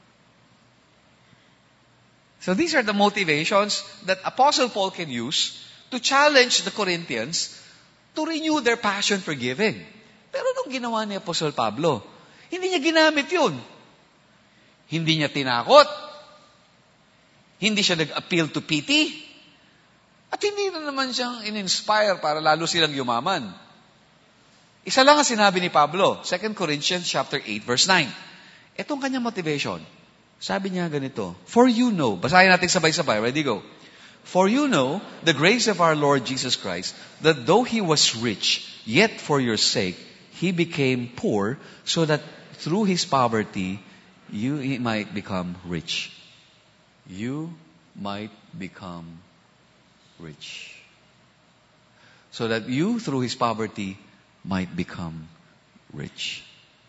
So these are the motivations that Apostle Paul can use to challenge the Corinthians to renew their passion for giving. Pero nung ginawa ni Apostle Pablo, hindi niya ginamit yun. Hindi niya tinakot. Hindi siya nag-appeal to pity. At hindi na naman siyang in-inspire para lalo silang yumaman. Isa lang ang sinabi ni Pablo, 2 Corinthians chapter 8, verse 9. Itong kanyang motivation. Sabi niya ganito, for you know, basahin natin sabay-sabay, ready, go. For you know the grace of our Lord Jesus Christ, that though He was rich, yet for your sake He became poor, so that through His poverty you might become rich. You might become rich. So that you through His poverty might become rich.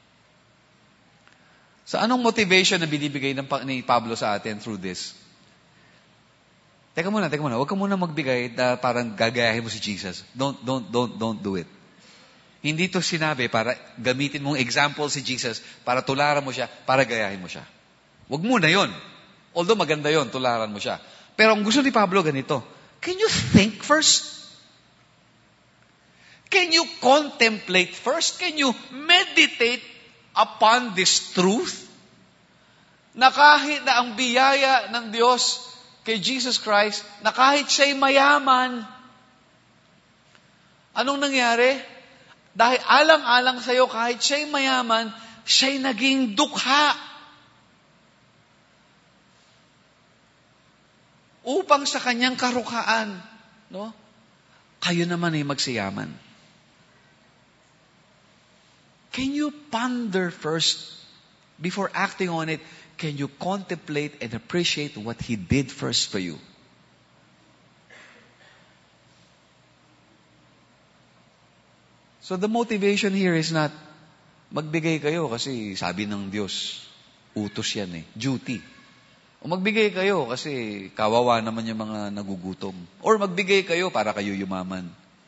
So anong motivation na binibigay ni Pablo sa atin through this? Teka muna. Huwag ka muna magbigay na parang gagayahin mo si Jesus. Don't do it. Hindi to sinabi para gamitin mong example si Jesus para tularan mo siya, para gayahin mo siya. Huwag muna yon. Although maganda yon, tularan mo siya. Pero ang gusto ni Pablo ganito, can you think first? Can you contemplate first? Can you meditate upon this truth? Na kahit na ang biyaya ng Diyos kay Jesus Christ, na kahit siya'y mayaman, anong nangyari? Dahil alang-alang sa'yo, kahit siya'y mayaman, siya'y naging dukha. Upang sa kanyang karukaan, no? Kayo naman ay magsiyaman. Can you ponder first, before acting on it, can you contemplate and appreciate what He did first for you? So the motivation here is not, magbigay kayo kasi sabi ng Diyos, utos yan eh, duty. O magbigay kayo kasi kawawa naman yung mga nagugutom. Or magbigay kayo para kayo yumaman.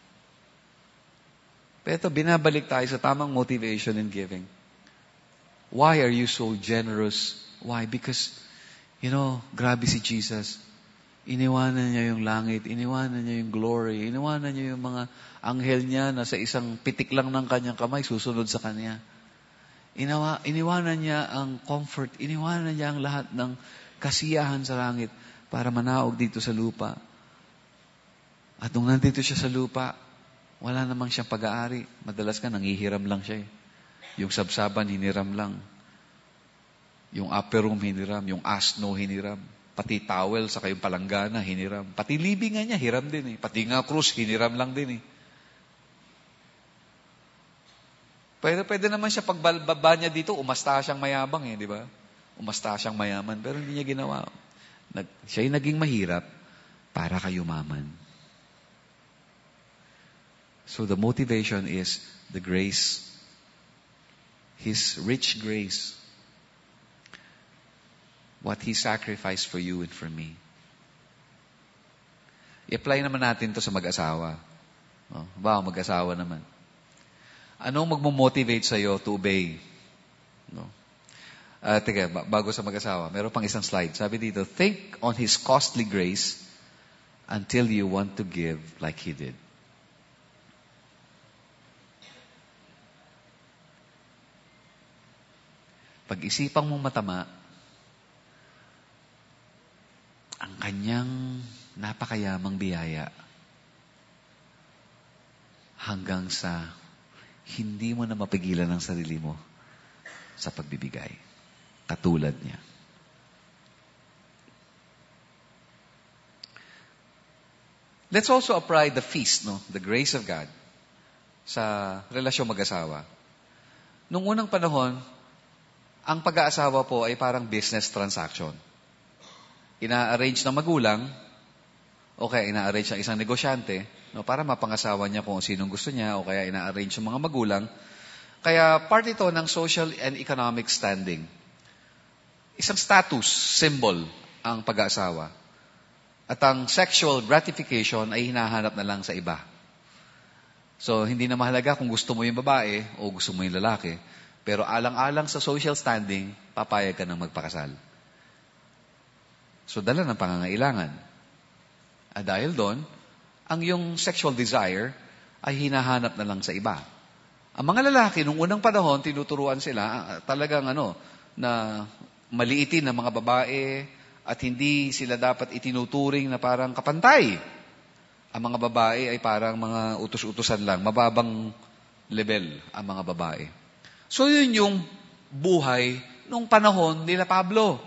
Pero binabalik tayo sa tamang motivation in giving. Why are you so generous? Why? Because, grabe si Jesus. Iniwanan niya yung langit, iniwanan niya yung glory, iniwanan niya yung mga anghel niya na sa isang pitik lang ng kanyang kamay, susunod sa kanya. Iniwanan niya ang comfort, iniwanan niya ang lahat ng kasiyahan sa langit para manaog dito sa lupa. At nung nandito siya sa lupa, wala namang siyang pag-aari. Madalas ka, nangihiram lang siya eh. Yung sabsaban, hiniram lang. Yung upper room, hiniram. Yung asno, hiniram. Pati towel sa kayong palanggana, hiniram. Pati libingan niya, hiram din eh. Pati nga krus, hiniram lang din eh. Pwede naman siya pagbaba niya dito, umasta siyang mayabang eh, di ba? Umasta siyang mayaman, pero hindi niya ginawa. Siya'y naging mahirap para kayumaman. So the motivation is the grace, His rich grace, what He sacrificed for you and for me. I-apply naman natin to sa mag-asawa. Mag-asawa naman. Anong magmo-motivate sa'yo to obey? No? Teka, bago sa mag-asawa, meron pang isang slide. Sabi dito, think on His costly grace until you want to give like He did. Pag-isipang mong matama, ang kanyang napakayamang biyaya hanggang sa hindi mo na mapigilan ang sarili mo sa pagbibigay. Katulad niya. Let's also apply the feast, the grace of God, sa relasyon mag-asawa. Nung unang panahon, ang pag-aasawa po ay parang business transaction. Ina-arrange ng magulang, o kaya ina-arrange ng isang negosyante, para mapangasawa niya kung sinong gusto niya, o kaya ina-arrange ng mga magulang. Kaya part ito ng social and economic standing. Isang status, symbol, ang pag-aasawa. At ang sexual gratification ay hinahanap na lang sa iba. So, hindi na mahalaga kung gusto mo yung babae o gusto mo yung lalaki. Pero alang-alang sa social standing, papayag ka ng magpakasal. So, dala ng pangangailangan. At dahil doon, ang yung sexual desire ay hinahanap na lang sa iba. Ang mga lalaki, nung unang panahon, tinuturuan sila talagang na maliitin ng mga babae at hindi sila dapat itinuturing na parang kapantay. Ang mga babae ay parang mga utos-utusan lang, mababang level ang mga babae. So yun yung buhay nung panahon nila Pablo.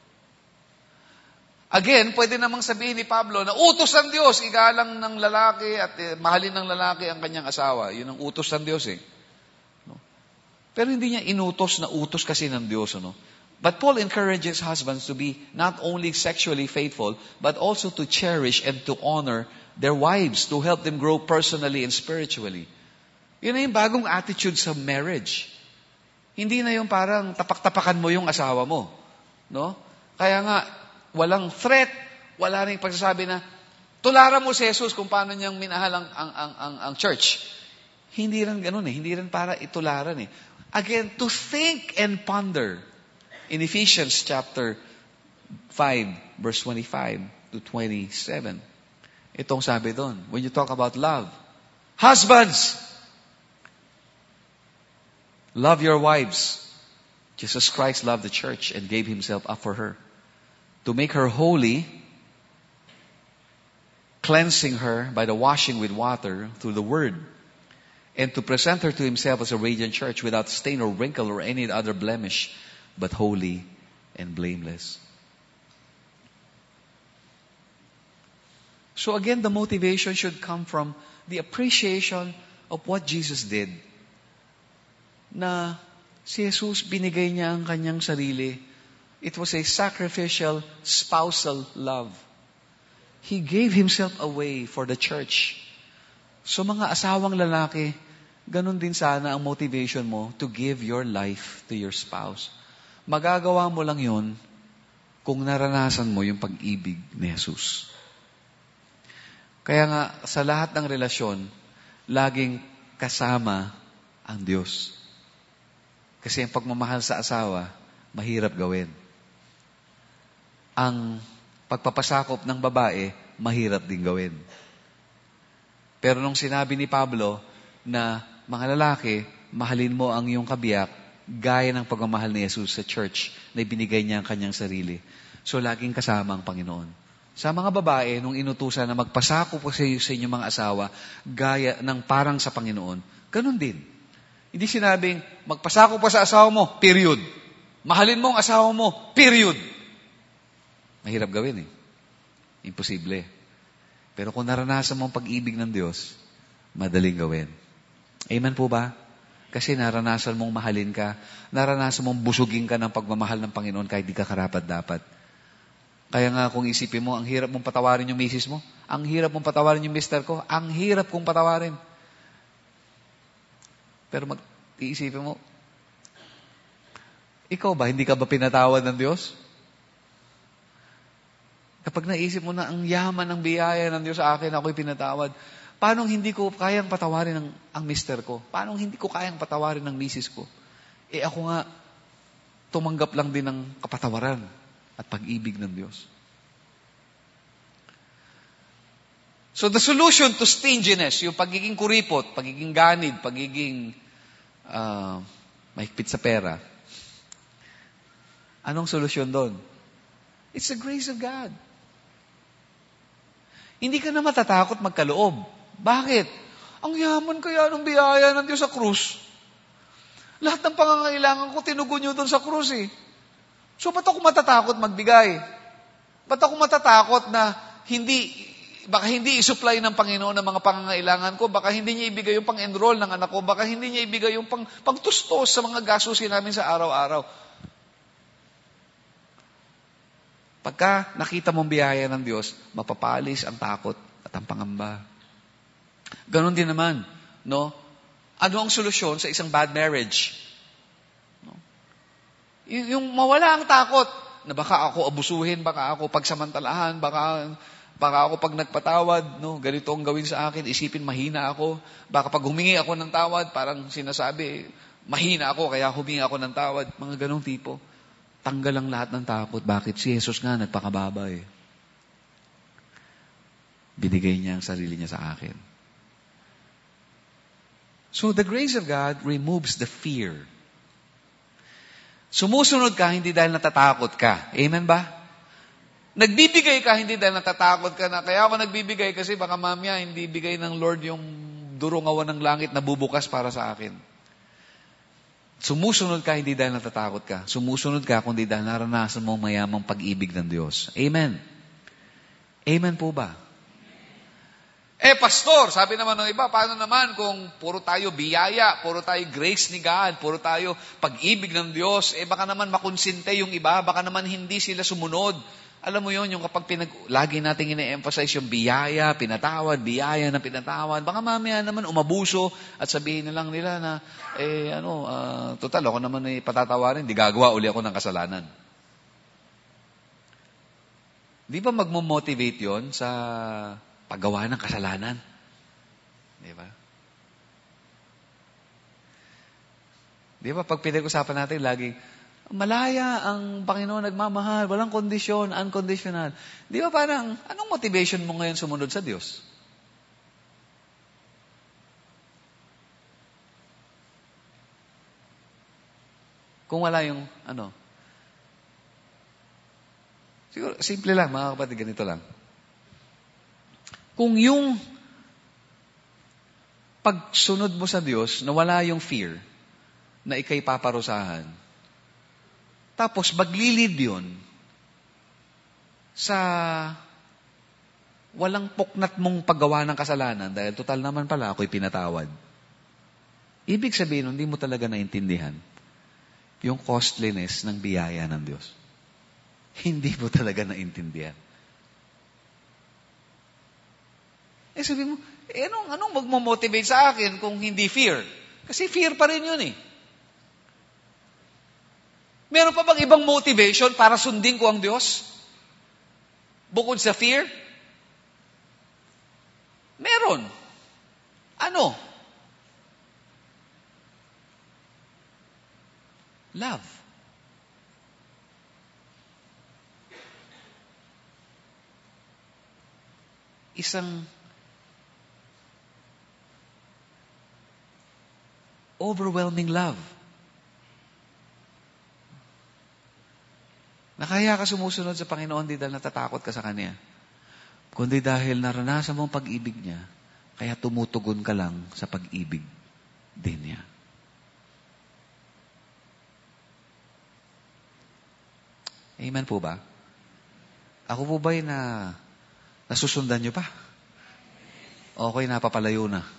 Again, pwede namang sabihin ni Pablo na utos ng Diyos, igalang ng lalaki at mahalin ng lalaki ang kanyang asawa. Yun ang utos ng Diyos Pero hindi niya inutos na utos kasi ng Diyos. But Paul encourages husbands to be not only sexually faithful, but also to cherish and to honor their wives, to help them grow personally and spiritually. Yun na yung bagong attitude sa marriage. Hindi na yung parang tapak-tapakan mo yung asawa mo. Kaya nga, walang threat, wala rin pagsasabi na, tularan mo si Jesus kung paano niyang minahal ang church. Hindi rin ganun Hindi rin para itularan Again, to think and ponder. In Ephesians chapter 5, verse 25 to 27. Itong sabi doon, when you talk about love, husbands, love your wives. Jesus Christ loved the church and gave Himself up for her, to make her holy, cleansing her by the washing with water through the word, and to present her to Himself as a radiant church without stain or wrinkle or any other blemish, but holy and blameless. So again, the motivation should come from the appreciation of what Jesus did. Na si Jesus, binigay niya ang kanyang sarili. It was a sacrificial, spousal love. He gave Himself away for the church. So mga asawang lalaki, ganun din sana ang motivation mo to give your life to your spouse. Magagawa mo lang yun kung naranasan mo yung pag-ibig ni Jesus. Kaya nga, sa lahat ng relasyon, laging kasama ang Diyos. Kasi ang pagmamahal sa asawa, mahirap gawin. Ang pagpapasakop ng babae, mahirap din gawin. Pero nung sinabi ni Pablo na mga lalaki, mahalin mo ang iyong kabiyak, gaya ng pagmamahal ni Jesus sa church na ibinigay niya ang kanyang sarili. So, laging kasama ang Panginoon. Sa mga babae, nung inutusan na magpasakop po sa inyong mga asawa, gaya ng parang sa Panginoon, ganun din. Hindi sinabing, magpasakop pa sa asawa mo, period. Mahalin mo ang asawa mo, period. Mahirap gawin Imposible. Pero kung naranasan mo ang pag-ibig ng Diyos, madaling gawin. Amen po ba? Kasi naranasan mong mahalin ka, naranasan mong busugin ka ng pagmamahal ng Panginoon kahit di ka karapat-dapat. Kaya nga kung isipin mo, ang hirap mong patawarin yung misis mo, ang hirap mong patawarin yung mister ko, ang hirap kong patawarin. Pero iisipin mo, ikaw ba, hindi ka ba pinatawad ng Diyos? Kapag naisip mo na ang yaman ng biyaya ng Diyos sa akin, ako'y pinatawad, paano hindi ko kayang patawarin ang mister ko? Paano hindi ko kayang patawarin ng misis ko? Ako nga, tumanggap lang din ng kapatawaran at pag-ibig ng Diyos. So the solution to stinginess, yung pagiging kuripot, pagiging ganid, pagiging mahigpit sa pera, anong solusyon doon? It's the grace of God. Hindi ka na matatakot magkaloob. Bakit? Ang yaman kaya ng biyaya ng Diyos sa krus. Lahat ng pangangailangan ko, tinugon nyo doon sa krus eh. So, ba't ako matatakot magbigay? Ba't ako matatakot na baka hindi isupply ng Panginoon ng mga pangangailangan ko, baka hindi niya ibigay yung pang-enroll ng anak ko, baka hindi niya ibigay yung pagtustos sa mga gastusin namin sa araw-araw. Pagka nakita mong biyaya ng Diyos, mapapalis ang takot at ang pangamba. Ganon din naman, no? Ano ang solusyon sa isang bad marriage? No? Yung mawala ang takot na baka ako abusuhin, baka ako pagsamantalahan, baka ako pag nagpatawad, no, ganito ang gawin sa akin, isipin mahina ako. Baka pag humingi ako ng tawad, parang sinasabi, mahina ako, kaya humingi ako ng tawad. Mga ganong tipo. Tanggal ang lahat ng takot. Bakit? Si Jesus nga nagpakababa eh. Binigay niya ang sarili niya sa akin. So the grace of God removes the fear. Sumusunod ka, hindi dahil natatakot ka. Amen ba? Nagbibigay ka, hindi dahil natatakot ka na. Kaya ako nagbibigay kasi baka mamaya hindi bigay ng Lord yung durungawan ng langit na bubukas para sa akin. Sumusunod ka, hindi dahil natatakot ka. Sumusunod ka, kundi dahil naranasan mo mayamang pag-ibig ng Diyos. Amen. Amen po ba? Pastor, sabi naman ng iba, paano naman kung puro tayo biyaya, puro tayo grace ni God, puro tayo pag-ibig ng Diyos, baka naman makonsinte yung iba, baka naman hindi sila sumunod. Alam mo yon, yung kapag lagi nating ine-emphasize yung biyaya, pinatawad, biyaya na pinatawad, baka mamaya naman umabuso at sabihin na lang nila na, total, ako naman patatawarin, di gagawa uli ako ng kasalanan. Di ba magmo-motivate yon sa paggawa ng kasalanan? Di ba? Di ba, pag pinag-usapan natin, lagi, malaya ang Panginoon nagmamahal, walang kondisyon, unconditional. Di ba parang, anong motivation mo ngayon sumunod sa Diyos? Kung wala yung, siguro, simple lang, mga kapatid, ganito lang. Kung yung pagsunod mo sa Diyos na wala yung fear na ikay paparusahan, tapos maglilid yun sa walang puknat mong paggawa ng kasalanan dahil total naman pala ako'y pinatawad. Ibig sabihin, hindi mo talaga naintindihan yung costliness ng biyaya ng Diyos. Hindi mo talaga naintindihan. Sabi mo, anong magmo-motivate sa akin kung hindi fear? Kasi fear pa rin yun eh. Meron pa bang ibang motivation para sundin ko ang Diyos? Bukod sa fear? Meron. Ano? Love. Isang overwhelming love. Na kaya ka sumusunod sa Panginoon di dahil natatakot ka sa Kanya, kundi dahil naranasan mong pag-ibig niya, kaya tumutugon ka lang sa pag-ibig din niya. Amen po ba? Ako po ba'y nasusundan niyo pa? Okay, napapalayo na.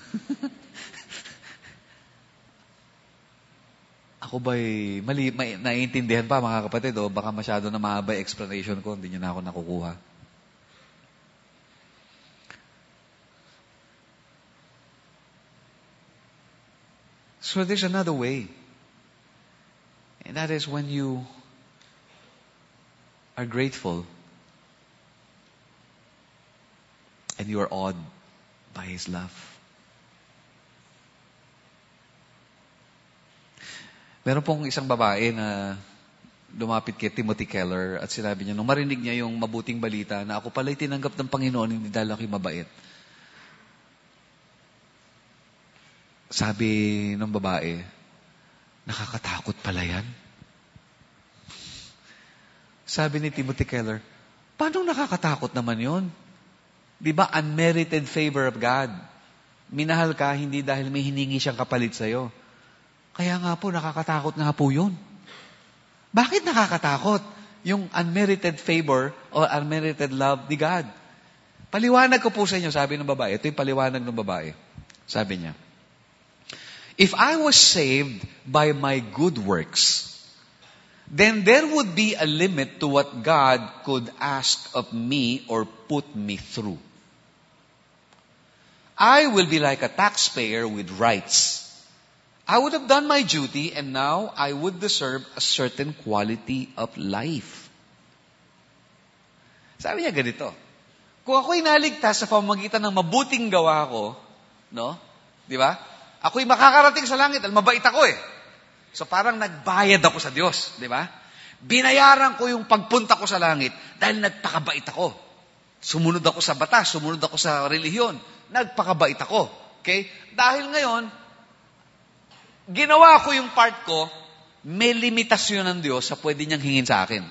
Ako ba'y naiintindihan pa, mga kapatid, o baka masyado na mahaba explanation ko, hindi niyo na ako nakukuha. So there's another way. And that is when you are grateful and you are awed by His love. Meron pong isang babae na lumapit kay Timothy Keller at sinabi niya, nung marinig niya yung mabuting balita na ako pala'y tinanggap ng Panginoon, hindi dahil ako'y mabait. Sabi ng babae, nakakatakot pala yan. Sabi ni Timothy Keller, paano nakakatakot naman yun? Di ba unmerited favor of God? Minahal ka hindi dahil may hiningi siyang kapalit sa'yo. Kaya nga po, nakakatakot nga po yun. Bakit nakakatakot? Yung unmerited favor o unmerited love ni God. Paliwanag ko po sa inyo, sabi ng babae. Ito yung paliwanag ng babae. Sabi niya, if I was saved by my good works, then there would be a limit to what God could ask of me or put me through. I will be like a taxpayer with rights. I would have done my duty and now I would deserve a certain quality of life. Sabi niya ganito, kung ako'y naligtas sa pamamagitan ng mabuting gawa ko, no? Di ba? Ako'y makakarating sa langit, mabait ako eh. So parang nagbayad ako sa Diyos, di ba? Binayaran ko yung pagpunta ko sa langit dahil nagpakabait ako. Sumunod ako sa batas, sumunod ako sa relihiyon. Nagpakabait ako. Okay? Dahil ngayon, ginawa ko yung part ko, may limitasyon ng Diyos sa pwede niyang hingin sa akin.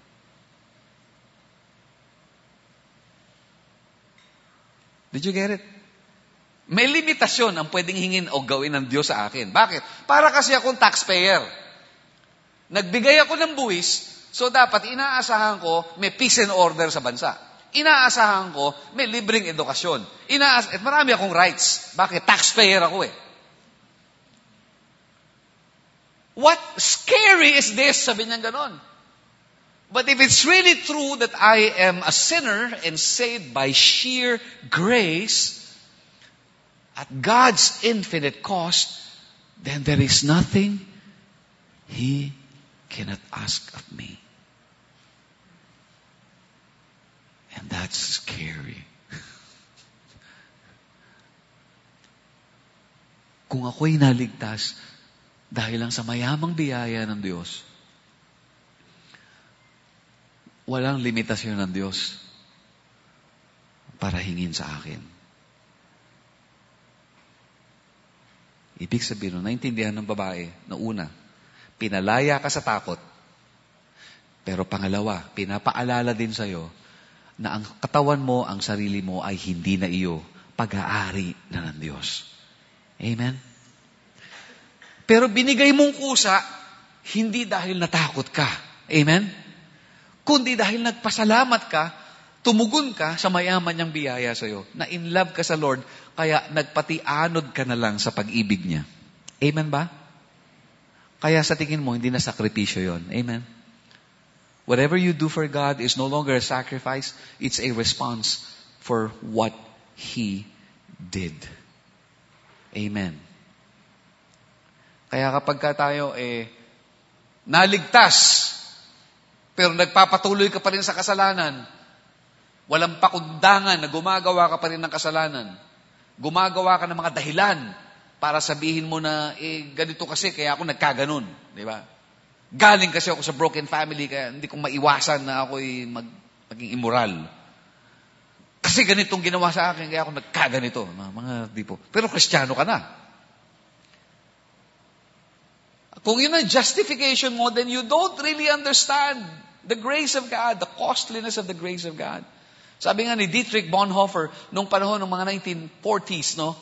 Did you get it? May limitasyon ang pwedeng hingin o gawin ng Diyos sa akin. Bakit? Para kasi akong taxpayer. Nagbigay ako ng buwis, so dapat inaasahan ko may peace and order sa bansa. Inaasahan ko may libreng edukasyon. At marami akong rights. Bakit? Taxpayer ako eh. What scary is this? Sabi niya ganon. But if it's really true that I am a sinner and saved by sheer grace, at God's infinite cost, then there is nothing He cannot ask of me. And that's scary. Kung ako'y naligtas dahil lang sa mayamang biyaya ng Diyos, walang limitasyon ng Diyos para hingin sa akin. Ibig sabihin, naintindihan ng babae na una, pinalaya ka sa takot, pero pangalawa, pinapaalala din sa'yo na ang katawan mo, ang sarili mo ay hindi na iyo, pag-aari na ng Diyos. Amen? Pero binigay mong kusa, hindi dahil natakot ka. Amen? Kundi dahil nagpasalamat ka, tumugon ka sa mayaman niyang biyaya sa iyo, na in love ka sa Lord, kaya nagpatianod ka na lang sa pag-ibig niya. Amen ba? Kaya sa tingin mo, hindi na sakripisyo yon. Amen? Whatever you do for God is no longer a sacrifice, it's a response for what He did. Amen. Kaya kapag tayo naligtas, pero nagpapatuloy ka pa rin sa kasalanan, walang pakundangan na gumagawa ka pa rin ng kasalanan, gumagawa ka ng mga dahilan para sabihin mo na, ganito kasi, kaya ako nagkaganon. Di ba? Galing kasi ako sa broken family, kaya hindi ko maiwasan na ako'y maging immoral. Kasi ganitong ginawa sa akin, kaya ako nagkaganito. Mga tipo. Pero Kristiyano ka na. Kung yun ang justification mo, then you don't really understand the grace of God, the costliness of the grace of God. Sabi nga ni Dietrich Bonhoeffer, nung panahon ng mga 1940s, no,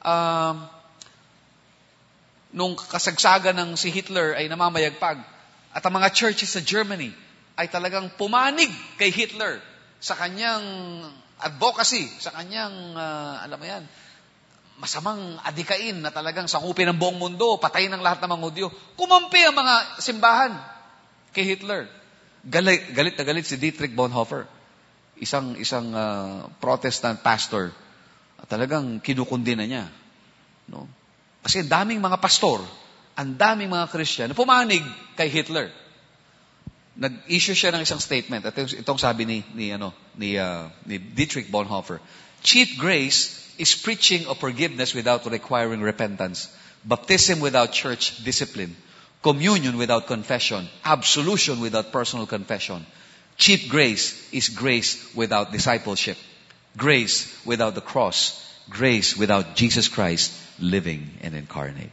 nung kasagsagan ng si Hitler ay namamayagpag, at ang mga churches sa Germany ay talagang pumanig kay Hitler sa kanyang advocacy, sa kanyang, alam mo yan, masamang adikain na talagang sakupin ng buong mundo, patayin ng lahat ng mga Hudyo. Kumampi ang mga simbahan kay Hitler. Galit na galit si Dietrich Bonhoeffer, isang Protestant pastor. Talagang kinukundi na niya. No? Kasi ang daming mga pastor, ang daming mga Christian na pumanig kay Hitler. Nag-issue siya ng isang statement. At itong sabi ni Dietrich Bonhoeffer, cheap grace is preaching of forgiveness without requiring repentance, baptism without church discipline, Communion without confession. Absolution without personal confession. Cheap grace is grace without discipleship. Grace without the cross. Grace without Jesus Christ living and incarnate.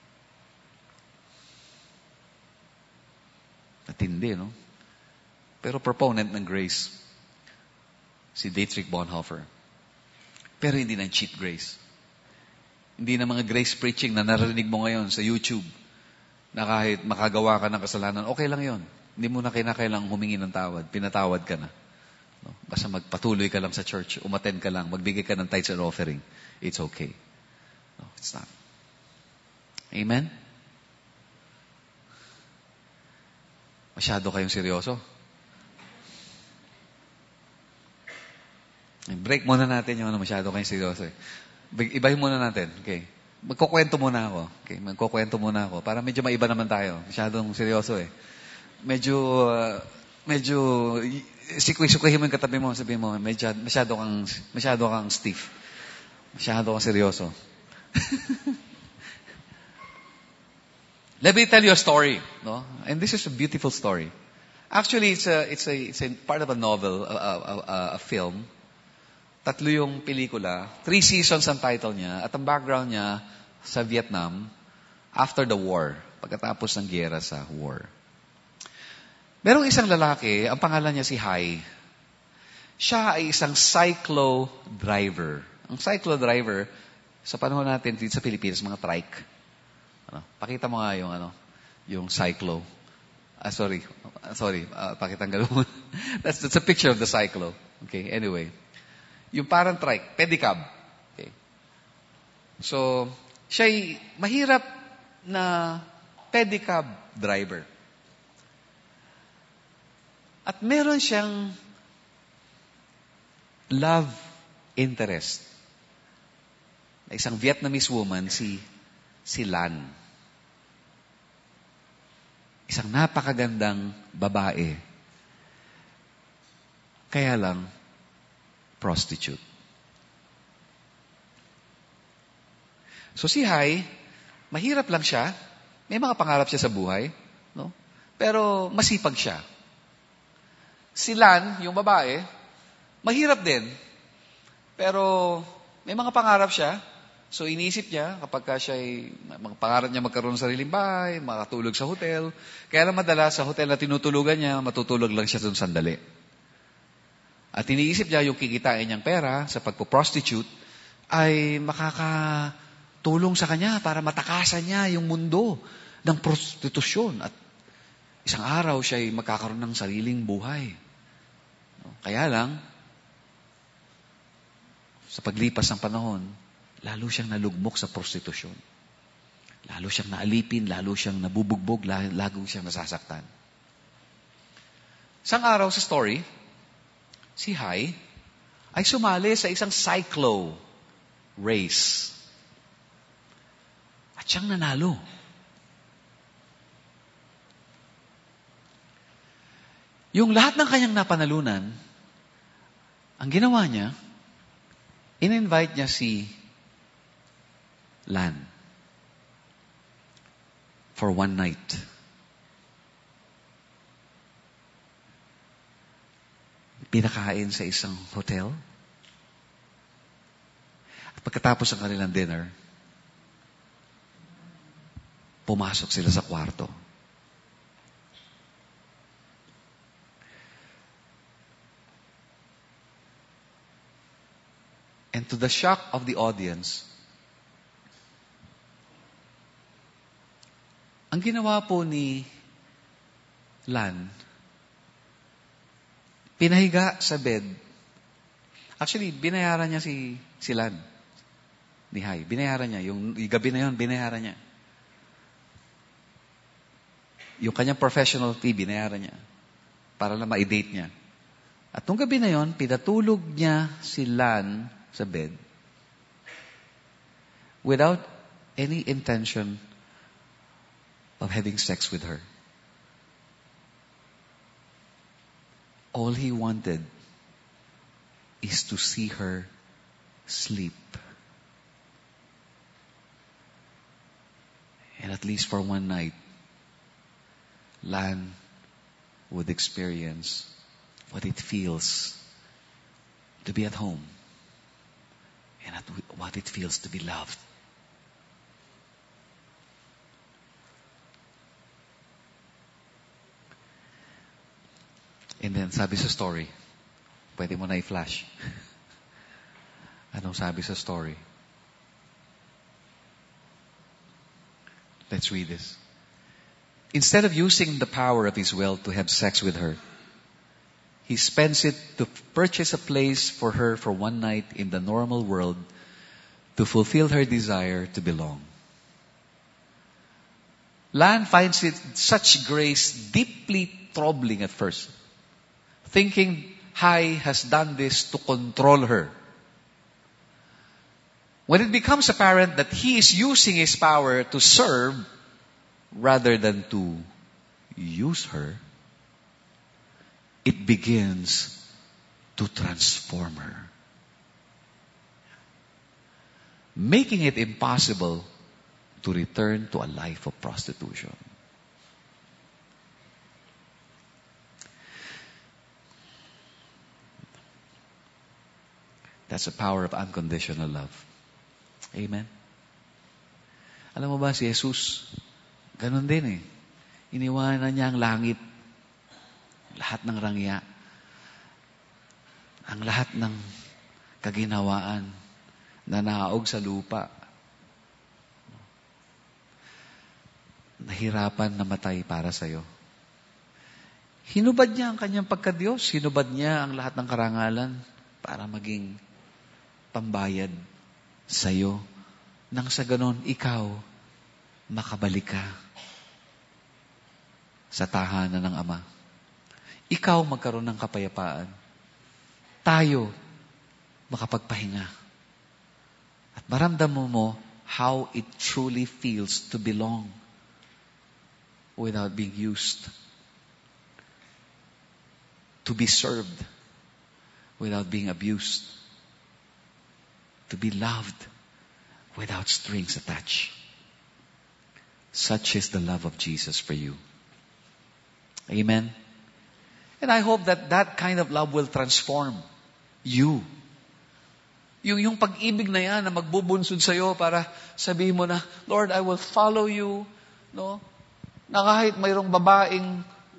Natindi, no? Pero proponent ng grace, si Dietrich Bonhoeffer. Pero hindi ng cheap grace. Hindi na mga grace preaching na narinig mo ngayon sa YouTube na kahit makagawa ka ng kasalanan, okay lang yon. Hindi mo na kinakailangang humingi ng tawad. Pinatawad ka na. No? Basta magpatuloy ka lang sa church, umattend ka lang, magbigay ka ng tithes and offering. It's okay. No, it's not. Amen? Masyado kayong seryoso. Break muna natin yung masyado kayong seryoso. Ibahin muna natin. Okay. Magkukwento muna ako. Okay. Magkukwento muna ako. Para medyo maiba naman tayo. Masyadong seryoso eh. Medyo, sikwi-sikwihin mo yung katabi mo. Sabihin mo, masyado kang stiff. Masyado kang seryoso. Let me tell you a story, no? And this is a beautiful story. Actually, it's a part of a novel, a film. 3 yung pelikula. 3 seasons ang title niya. At ang background niya sa Vietnam after the war. Pagkatapos ng giyera sa war. Merong isang lalaki, ang pangalan niya si Hai. Siya ay isang cyclo driver. Ang cyclo driver, sa panahon natin dito sa Pilipinas, mga trike. Pakita mo nga yung cyclo. Pakita ang gano'n. That's a picture of the cyclo. Okay, anyway. Yung parang trike, pedicab. Okay. So, siya'y mahirap na pedicab driver. At meron siyang love interest. Isang Vietnamese woman, si Lan. Isang napakagandang babae. Kaya lang, prostitute. So si Hai, mahirap lang siya. May mga pangarap siya sa buhay. No? Pero masipag siya. Si Lan, yung babae, mahirap din. Pero may mga pangarap siya. So iniisip niya, kapag pangarap niya magkaroon ng sariling bahay, makatulog sa hotel. Kaya lang madalas sa hotel na tinutulugan niya, matutulog lang siya doon sandali. At iniisip niya yung kikitain niyang pera sa pagpo-prostitute ay makakatulong sa kanya para matakasan niya yung mundo ng prostitusyon. At isang araw siya ay magkakaroon ng sariling buhay. Kaya lang, sa paglipas ng panahon, lalo siyang nalugmok sa prostitusyon. Lalo siyang naalipin, lalo siyang nabubugbog, lalo siyang nasasaktan. Isang araw sa story, si Hai ay sumali sa isang cyclo race. At siyang nanalo. Yung lahat ng kanyang napanalunan, ang ginawa niya, in-invite niya si Lan for one night. Pinakain sa isang hotel. At pagkatapos ng kanilang dinner, pumasok sila sa kwarto. And to the shock of the audience, ang ginawa po ni Lan, pinahiga sa bed. Actually, binayaran niya si Lan, ni Hai. Binayaran niya. Yung gabi na yun, binayaran niya. Yung kanyang professional fee, binayaran niya. Para lang ma-date niya. At nung gabi na yun, pinatulog niya si Lan sa bed without any intention of having sex with her. All he wanted is to see her sleep. And at least for one night, Lan would experience what it feels to be at home and what it feels to be loved. And then sabi sa story, pwede mo na i-flash. Anong sabi sa story? Let's read this. Instead of using the power of his wealth to have sex with her, he spends it to purchase a place for her for one night in the normal world to fulfill her desire to belong. Lan finds it such grace deeply troubling at first, thinking Hai has done this to control her. When it becomes apparent that he is using his power to serve rather than to use her, it begins to transform her, making it impossible to return to a life of prostitution. That's the power of unconditional love. Amen? Alam mo ba, si Jesus, ganun din eh. Iniwanan niya ang langit, lahat ng rangya, ang lahat ng kaginawaan na naog sa lupa. Nahirapan namatay para sa'yo. Hinubad niya ang kanyang pagka-Diyos. Hinubad niya ang lahat ng karangalan para maging pambayad sa'yo. Nang sa ganon, ikaw, makabalik ka sa tahanan ng Ama. Ikaw magkaroon ng kapayapaan. Tayo, makapagpahinga. At maramdaman mo how it truly feels to belong without being used. To be served without being abused. To be loved without strings attached. Such is the love of Jesus for you. Amen? And I hope that that kind of love will transform you. Yung pag-ibig na yan na magbubunsod sa'yo para sabihin mo na, Lord, I will follow you. No? Na kahit mayroong babaeng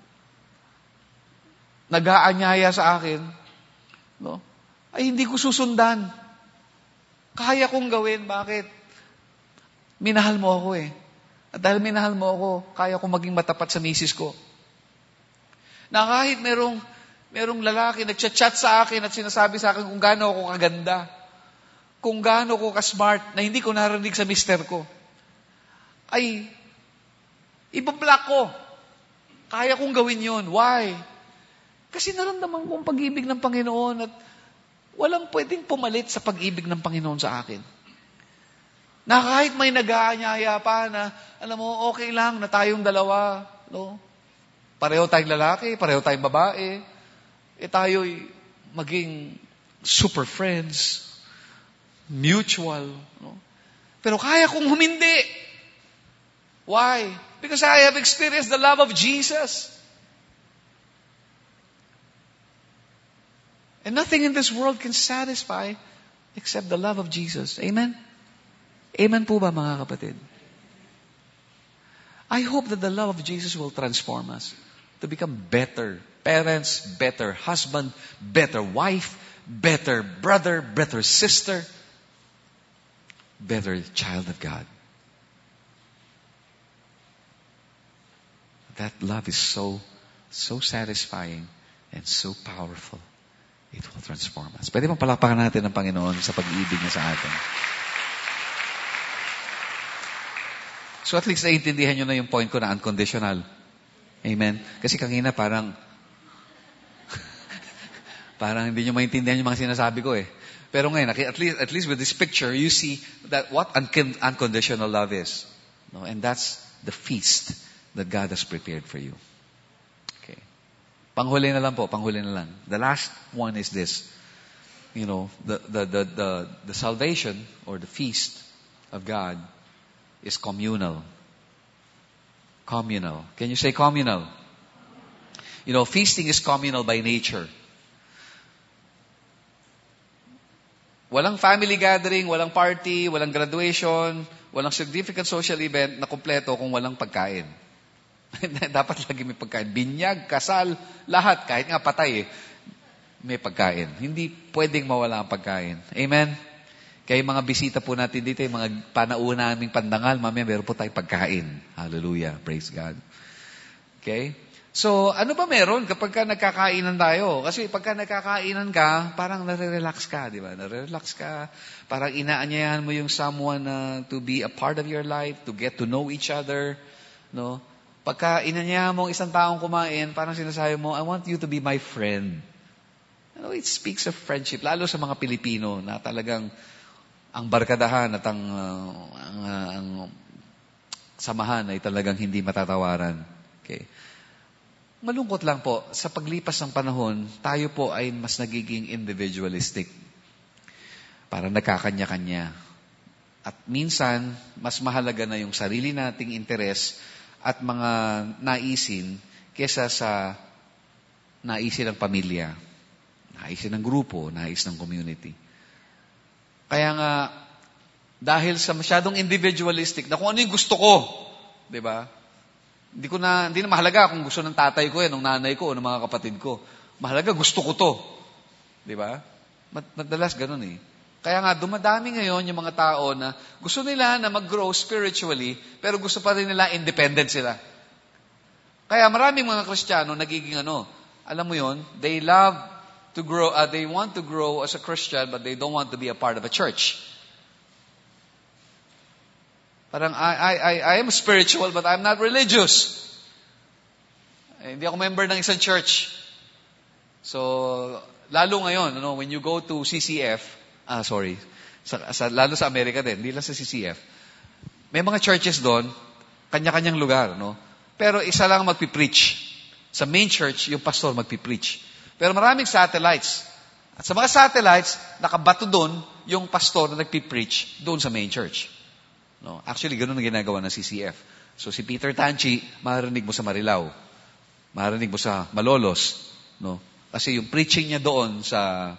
nag-aanyaya sa akin, no? Ay hindi ko susundan. Kaya kong gawin. Bakit? Minahal mo ako eh. At dahil minahal mo ako, kaya kong maging matapat sa misis ko. Na kahit merong lalaki nagchat-chat sa akin at sinasabi sa akin kung gaano ako kaganda, kung gaano ako ka-smart, na hindi ko narinig sa mister ko, ay, ibablock ko. Kaya kong gawin yun. Why? Kasi naramdaman ko ang pag-ibig ng Panginoon at walang pwedeng pumalit sa pag-ibig ng Panginoon sa akin. Na kahit may nag-aanyaya pa na, alam mo, okay lang na tayong dalawa, no? Pareho tayong lalaki, pareho tayong babae, tayo'y maging super friends, mutual, no? Pero kaya kong humindi. Why? Because I have experienced the love of Jesus. And nothing in this world can satisfy except the love of Jesus. Amen? Amen po ba, mga kapatid? I hope that the love of Jesus will transform us to become better parents, better husband, better wife, better brother, better sister, better child of God. That love is so satisfying and so powerful. It will transform us. Pwede bang palakpakan natin ang Panginoon sa pag-ibig niya sa atin? So at least naiintindihan nyo na yung point ko na unconditional. Amen? Kasi kanina parang hindi nyo maintindihan yung mga sinasabi ko eh. Pero ngayon, at least with this picture, you see that what unconditional love is. No? And that's the feast that God has prepared for you. Okay. Panghuli na lang po, panghuli na lang. The last one is this. You know, the salvation or the feast of God is communal. Communal. Can you say communal? Feasting is communal by nature. Walang family gathering, walang party, walang graduation, walang significant social event na kumpleto kung walang pagkain. Dapat lagi may pagkain. Binyag, kasal, lahat. Kahit nga patay, may pagkain. Hindi pwedeng mawala ang pagkain. Amen? Kaya yung mga bisita po natin dito, yung mga panauna naming pandangal, mamaya meron po tayong pagkain. Hallelujah. Praise God. Okay? So, ano ba meron kapag ka nagkakainan tayo? Kasi pagka nagkakainan ka, parang nare-relax ka, di ba? Nare-relax ka. Parang inaanyayahan mo yung someone to be a part of your life, to get to know each other. No? Pagka inanyayahan mo isang taong kumain, parang sinasabi mo, I want you to be my friend. It speaks of friendship, lalo sa mga Pilipino na talagang ang barkadahan at ang samahan ay talagang hindi matatawaran. Okay. Malungkot lang po, sa paglipas ng panahon, tayo po ay mas nagiging individualistic. Parang nagkakanya-kanya. At minsan, mas mahalaga na yung sarili nating interes at mga naisin kesa sa naisin ng pamilya, naisin ng grupo, nais ng community. Kaya nga, dahil sa masyadong individualistic, na kung ano yung gusto ko, di ba? Hindi na mahalaga kung gusto ng tatay ko, ng nanay ko, o ng mga kapatid ko. Mahalaga, gusto ko to. Di ba? Madalas ganun eh. Kaya nga, dumadami ngayon yung mga tao na gusto nila na mag-grow spiritually, pero gusto pa rin nila independent sila. Kaya maraming mga Kristiyano nagiging alam mo yon, they love to grow, they want to grow as a Christian, but they don't want to be a part of a church. Parang, I am spiritual, but I'm not religious. Hindi ako member ng isang church. So, lalo ngayon, when you go to CCF, lalo sa Amerika din, hindi lang sa CCF, may mga churches doon, kanya-kanyang lugar, no? Pero isa lang magpipreach. Sa main church, yung pastor magpipreach. Pero maraming satellites. At sa mga satellites, nakabato doon yung pastor na nagpipreach doon sa main church. No? Actually, ganun ang ginagawa ng CCF. So, si Peter Tanchi, marinig mo sa Marilao. Marinig mo sa Malolos. No? Kasi yung preaching niya doon sa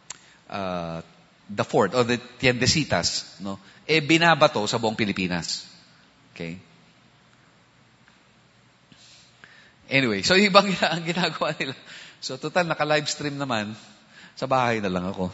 the Fort, or the Tiendesitas, no? Binabato sa buong Pilipinas. Okay? Anyway, so ibang ang ginagawa nila. So, total, naka-live stream naman. Sa bahay na lang ako.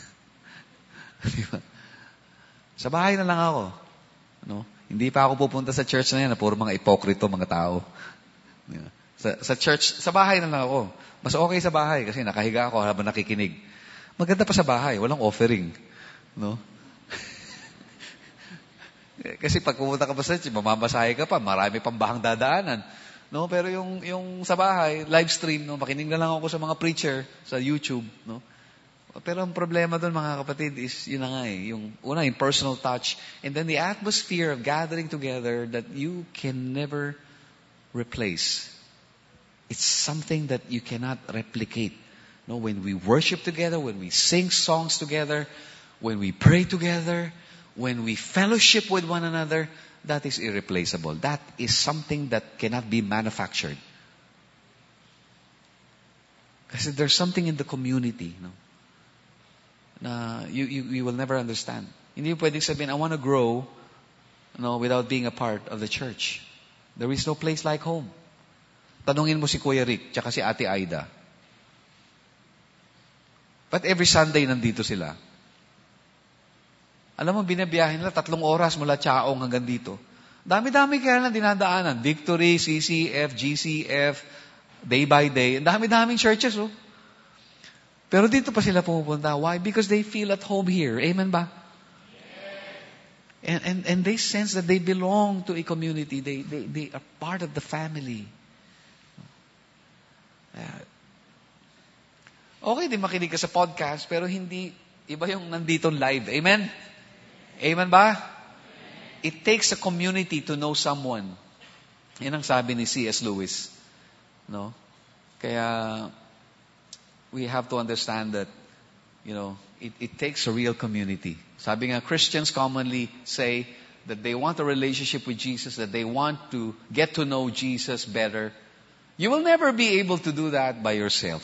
Sa bahay na lang ako. No? Hindi pa ako pupunta sa church na yan na puro mga ipokrito, mga tao. Sa church, sa bahay na lang ako. Mas okay sa bahay kasi nakahiga ako habang nakikinig. Maganda pa sa bahay, walang offering. No? Kasi pag pumunta ka pa sa church, mamasahe ka pa, marami pang bahang dadaanan. No, pero yung sa bahay, live stream, no, makinig na lang ako sa mga preacher sa YouTube, no. Pero ang problema doon, mga kapatid, is yun na nga yung una, yung personal touch, and then the atmosphere of gathering together that you can never replace. It's something that you cannot replicate. No, when we worship together, when we sing songs together, when we pray together, when we fellowship with one another, that is irreplaceable. That is something that cannot be manufactured. Kasi there's something in the community, no? Na you will never understand. Hindi pwedeng sabihin, I want to grow, no, without being a part of the church. There is no place like home. Tanungin mo si Kuya Rick, tsaka si Ate Aida. But every Sunday nandito sila. Alam mo, binabiyahin nila 3 oras mula Chaong hanggang dito. Dami-dami kaya lang dinadaanan. Victory, CCF, GCF, day by day. Dami-daming churches, oh. Pero dito pa sila pumupunta. Why? Because they feel at home here. Amen ba? And they sense that they belong to a community. They are part of the family. Okay din makinig ka sa podcast, pero hindi, iba yung nandito live. Amen? Amen ba? It takes a community to know someone. Yan ang sabi ni C.S. Lewis. No? Kaya, we have to understand that, it takes a real community. Sabi nga, Christians commonly say that they want a relationship with Jesus, that they want to get to know Jesus better, you will never be able to do that by yourself.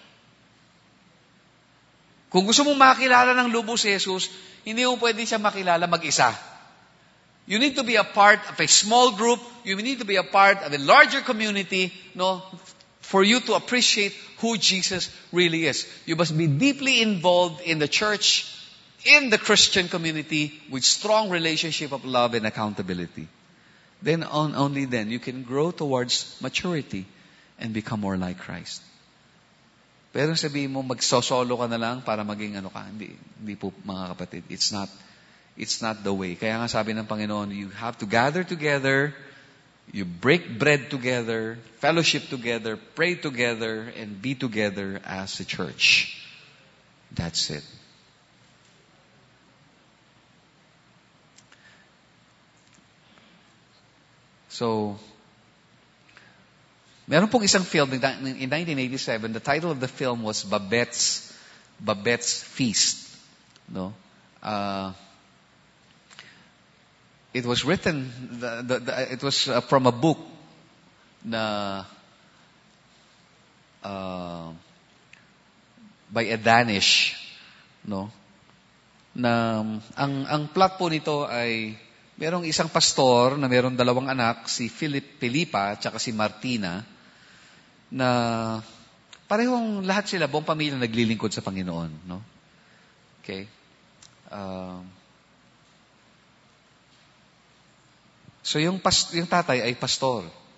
Kung gusto mong makilala ng lubos si Jesus, hindi mo pwede siya makilala mag-isa. You need to be a part of a small group. You need to be a part of a larger community, no, for you to appreciate who Jesus really is. You must be deeply involved in the church, in the Christian community, with strong relationship of love and accountability. Then, only then, you can grow towards maturity and become more like Christ. Pero sabihin mo, magsosolo ka na lang para maging ano ka. Hindi po, mga kapatid. It's not the way. Kaya nga sabi ng Panginoon, you have to gather together, you break bread together, fellowship together, pray together, and be together as a church. That's it. So, meron pong isang film in 1987. The title of the film was Babette's Feast. No, it was written. It was from a book na by a Danish. No, na ang plot po nito ay merong isang pastor na merong dalawang anak, si Filipa at saka si Martina, na parehong lahat sila, buong pamilya naglilingkod sa Panginoon. No? Okay? So yung tatay ay pastor.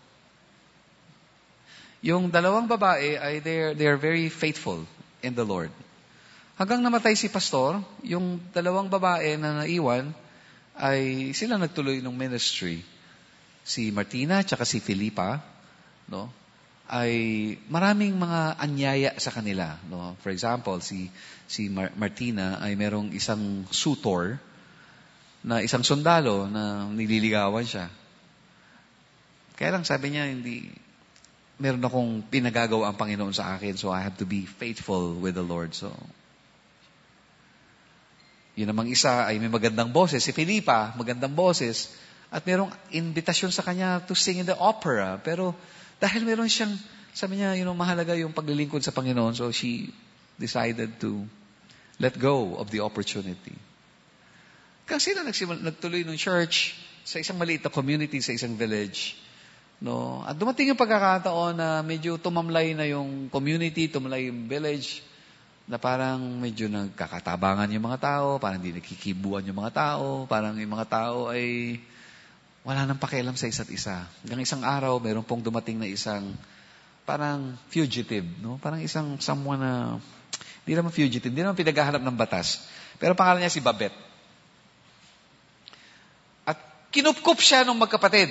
Yung dalawang babae ay they are very faithful in the Lord. Hanggang namatay si pastor, yung dalawang babae na naiwan, ay sila nagtuloy ng ministry. Si Martina at si Filipa, no, ay maraming mga anyaya sa kanila. No? For example, si Martina ay merong isang suitor na isang sundalo na nililigawan siya. Kaya lang sabi niya, meron akong pinagagawa ang Panginoon sa akin, so I have to be faithful with the Lord. So, yun namang isa ay may magandang boses. Si Filipa, magandang boses. At merong invitasyon sa kanya to sing in the opera. Pero dahil meron siyang, sabi niya, mahalaga yung paglilingkod sa Panginoon. So she decided to let go of the opportunity. Kasi nagtuloy ng church sa isang maliit na community, sa isang village. No? At dumating yung pagkakataon na medyo tumamlay na yung community, tumamlay yung village, na parang medyo nagkakatabangan yung mga tao, parang hindi nakikibuan yung mga tao, parang yung mga tao ay wala nang pakialam sa isa't isa. Hanggang isang araw, meron pong dumating na isang parang fugitive, no? Parang isang someone na, hindi naman fugitive, hindi naman pinaghahanap ng batas. Pero pangalan niya si Babette. At kinupkup siya ng magkapatid.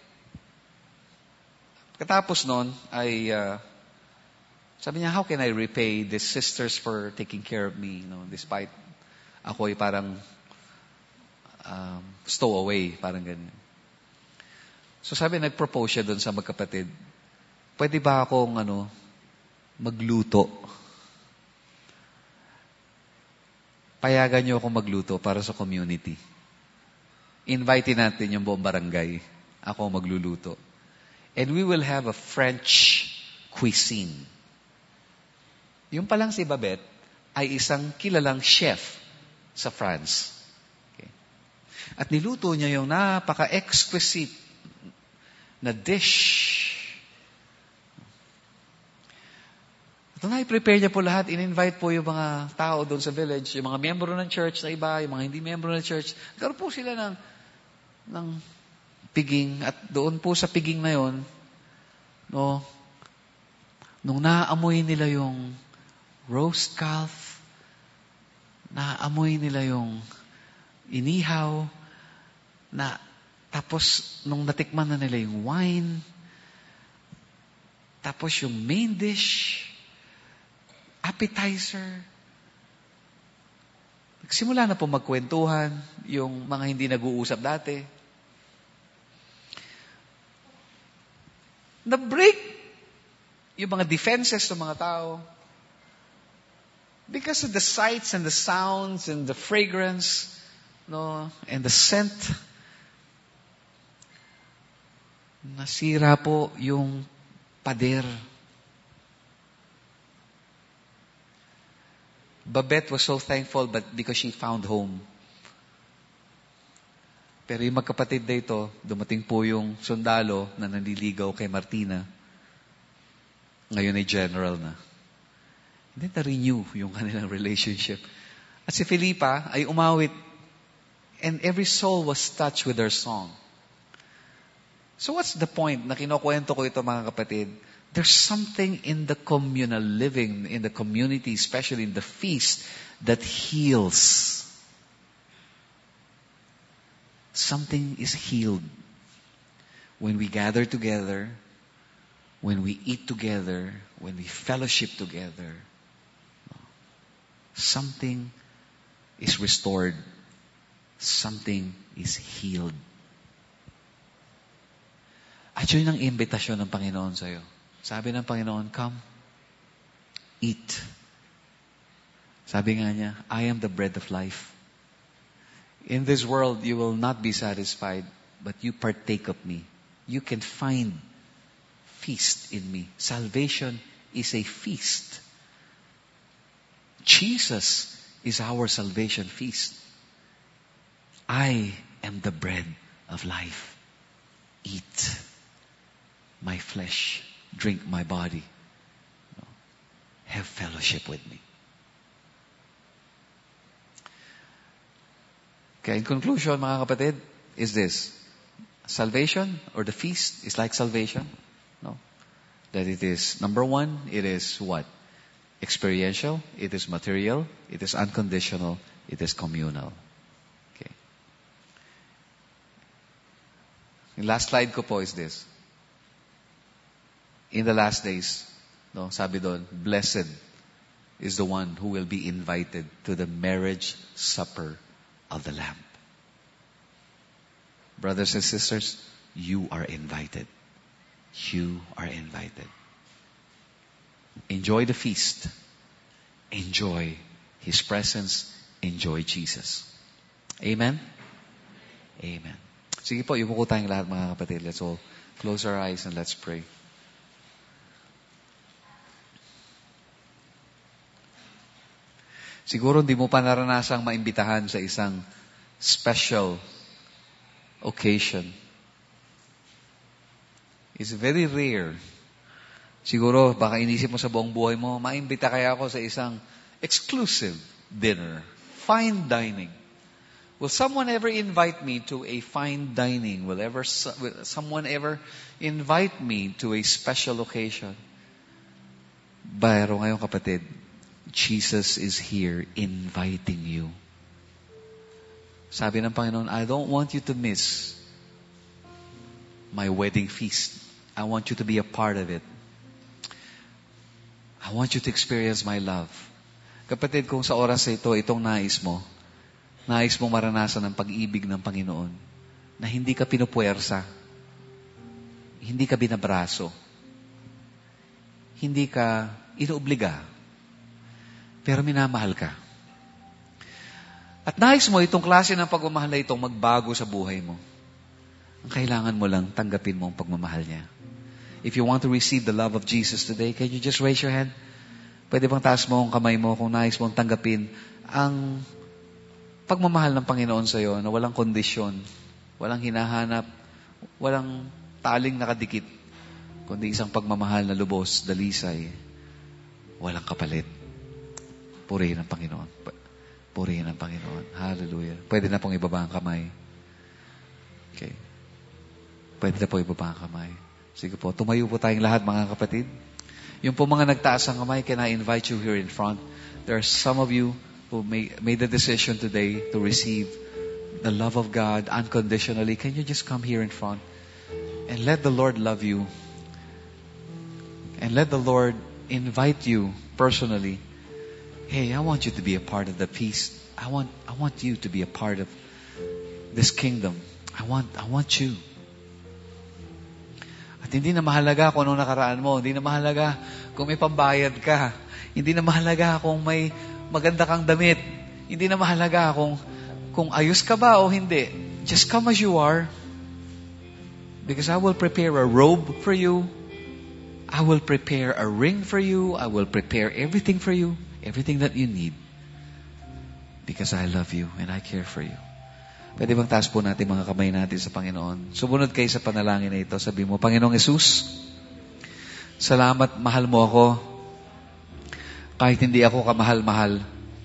Katapos nun ay sabi niya, how can I repay these sisters for taking care of me, despite ako ay parang stowaway, parang ganyan. So sabi, nag-propose siya doon sa magkapatid, pwede ba akong magluto? Payagan niyo akong magluto para sa community. Invite natin yung buong barangay. Ako magluluto. And we will have a French cuisine. Yung palang si Babette ay isang kilalang chef sa France. Okay. At niluto niya yung napaka-exquisite na dish. Ito na, i-prepare niya po lahat. In-invite po yung mga tao doon sa village, yung mga miyembro ng church na iba, yung mga hindi miyembro ng church. Nagkaroon po sila ng piging. At doon po sa piging na yon, no, nung naamoy nila yung roast calf, naamoy nila yung inihaw, tapos nung natikman na nila yung wine, tapos yung main dish, appetizer, nagsimula na po magkwentuhan yung mga hindi nag-uusap dati. Na-break yung mga defenses ng mga tao. Because of the sights and the sounds and the fragrance, and the scent Nasira po yung pader. Babette was so thankful because she found home. Pero yung magkapatid na ito, dumating po yung sundalo na nanliligaw kay Martina. Ngayon ay general na. Hindi na-renew yung kanilang relationship. At si Felipa ay umawit. And every soul was touched with her song. So what's the point na kinukwento ko ito mga kapatid? There's something in the communal living, in the community, especially in the feast, that heals. Something is healed when we gather together, when we eat together, when we fellowship together. Something is restored. Something is healed. At yun ang imbitasyon ng Panginoon sa'yo. Sabi ng Panginoon, come, eat. Sabi nga niya, I am the bread of life. In this world, you will not be satisfied, but you partake of me. You can find feast in me. Salvation is a feast. Jesus is our salvation feast. I am the bread of life. Eat my flesh. Drink my body. Have fellowship with me. Okay, in conclusion, mga kapatid, is this. Salvation or the feast is like salvation. No. That it is, number one, it is what? Experiential. It is material. It is unconditional. It is communal. Okay. Yung last slide ko po is this. In the last days, no, sabi doon, blessed is the one who will be invited to the marriage supper of the Lamb. Brothers and sisters, you are invited. You are invited. Enjoy the feast. Enjoy His presence. Enjoy Jesus. Amen? Amen. Sige po, yumuko tayong lahat mga kapatid. Let's all close our eyes and let's pray. Siguro hindi mo pa naranasang maimbitahan sa isang special occasion. It's very rare. Siguro, baka inisip mo sa buong buhay mo, maimbita kaya ako sa isang exclusive dinner, fine dining. Will someone ever invite me to a fine dining? Will someone ever invite me to a special occasion? Pero ngayon kapatid, Jesus is here inviting you. Sabi ng Panginoon, I don't want you to miss my wedding feast. I want you to be a part of it. I want you to experience my love. Kapatid, kung sa oras na ito, itong nais mo maranasan ang pag-ibig ng Panginoon, na hindi ka pinupuwersa, hindi ka binabraso, hindi ka inuobliga, pero minamahal ka. At nais mo itong klase ng pagmamahal na itong magbago sa buhay mo. Ang kailangan mo lang, tanggapin mo ang pagmamahal niya. If you want to receive the love of Jesus today, can you just raise your hand? Pwede bang taas mo ang kamay mo kung nais mong tanggapin ang pagmamahal ng Panginoon sa iyo na walang kondisyon, walang hinahanap, walang taling nakadikit, kundi isang pagmamahal na lubos, dalisay, walang kapalit. Purihin ang Panginoon. Purihin ang Panginoon. Hallelujah. Pwede na pong ibaba ang kamay. Okay. Pwede na po ibaba ang kamay. Sige po, tumayo po tayong lahat mga kapatid. Yung po mga nagtaas ang kamay, can I invite you here in front? There are some of you who made the decision today to receive the love of God unconditionally. Can you just come here in front and let the Lord love you? And let the Lord invite you personally. Hey, I want you to be a part of the feast. I want you to be a part of this kingdom. I want you. At hindi na mahalaga kung anong nakaraan mo. Hindi na mahalaga kung may pambayad ka. Hindi na mahalaga kung may maganda kang damit. Hindi na mahalaga kung ayos ka ba o hindi. Just come as you are. Because I will prepare a robe for you. I will prepare a ring for you. I will prepare everything for you. Everything that you need. Because I love you and I care for you. Pwede bang taas po natin mga kamay natin sa Panginoon? Sumunod kayo sa panalangin na ito. Sabi mo, Panginoong Hesus, salamat, mahal mo ako. Kahit hindi ako kamahal-mahal.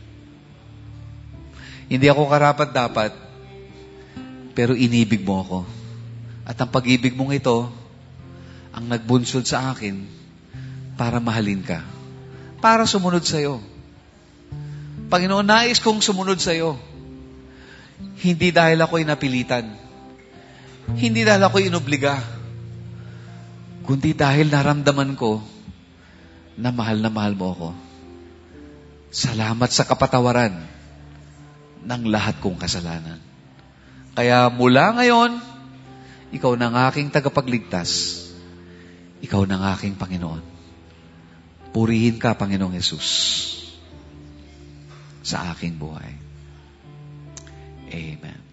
Hindi ako karapat-dapat. Pero inibig mo ako. At ang pag-ibig mong ito, ang nagbunsod sa akin para mahalin ka. Para sumunod sa'yo. Panginoon, nais kong sumunod sa'yo. Hindi dahil ako'y napilitan. Hindi dahil ako'y inobliga. Kundi dahil naramdaman ko na mahal mo ako. Salamat sa kapatawaran ng lahat kong kasalanan. Kaya mula ngayon, ikaw na ang aking tagapagligtas. Ikaw na ang aking Panginoon. Purihin ka, Panginoong Hesus, sa aking buhay. Amen.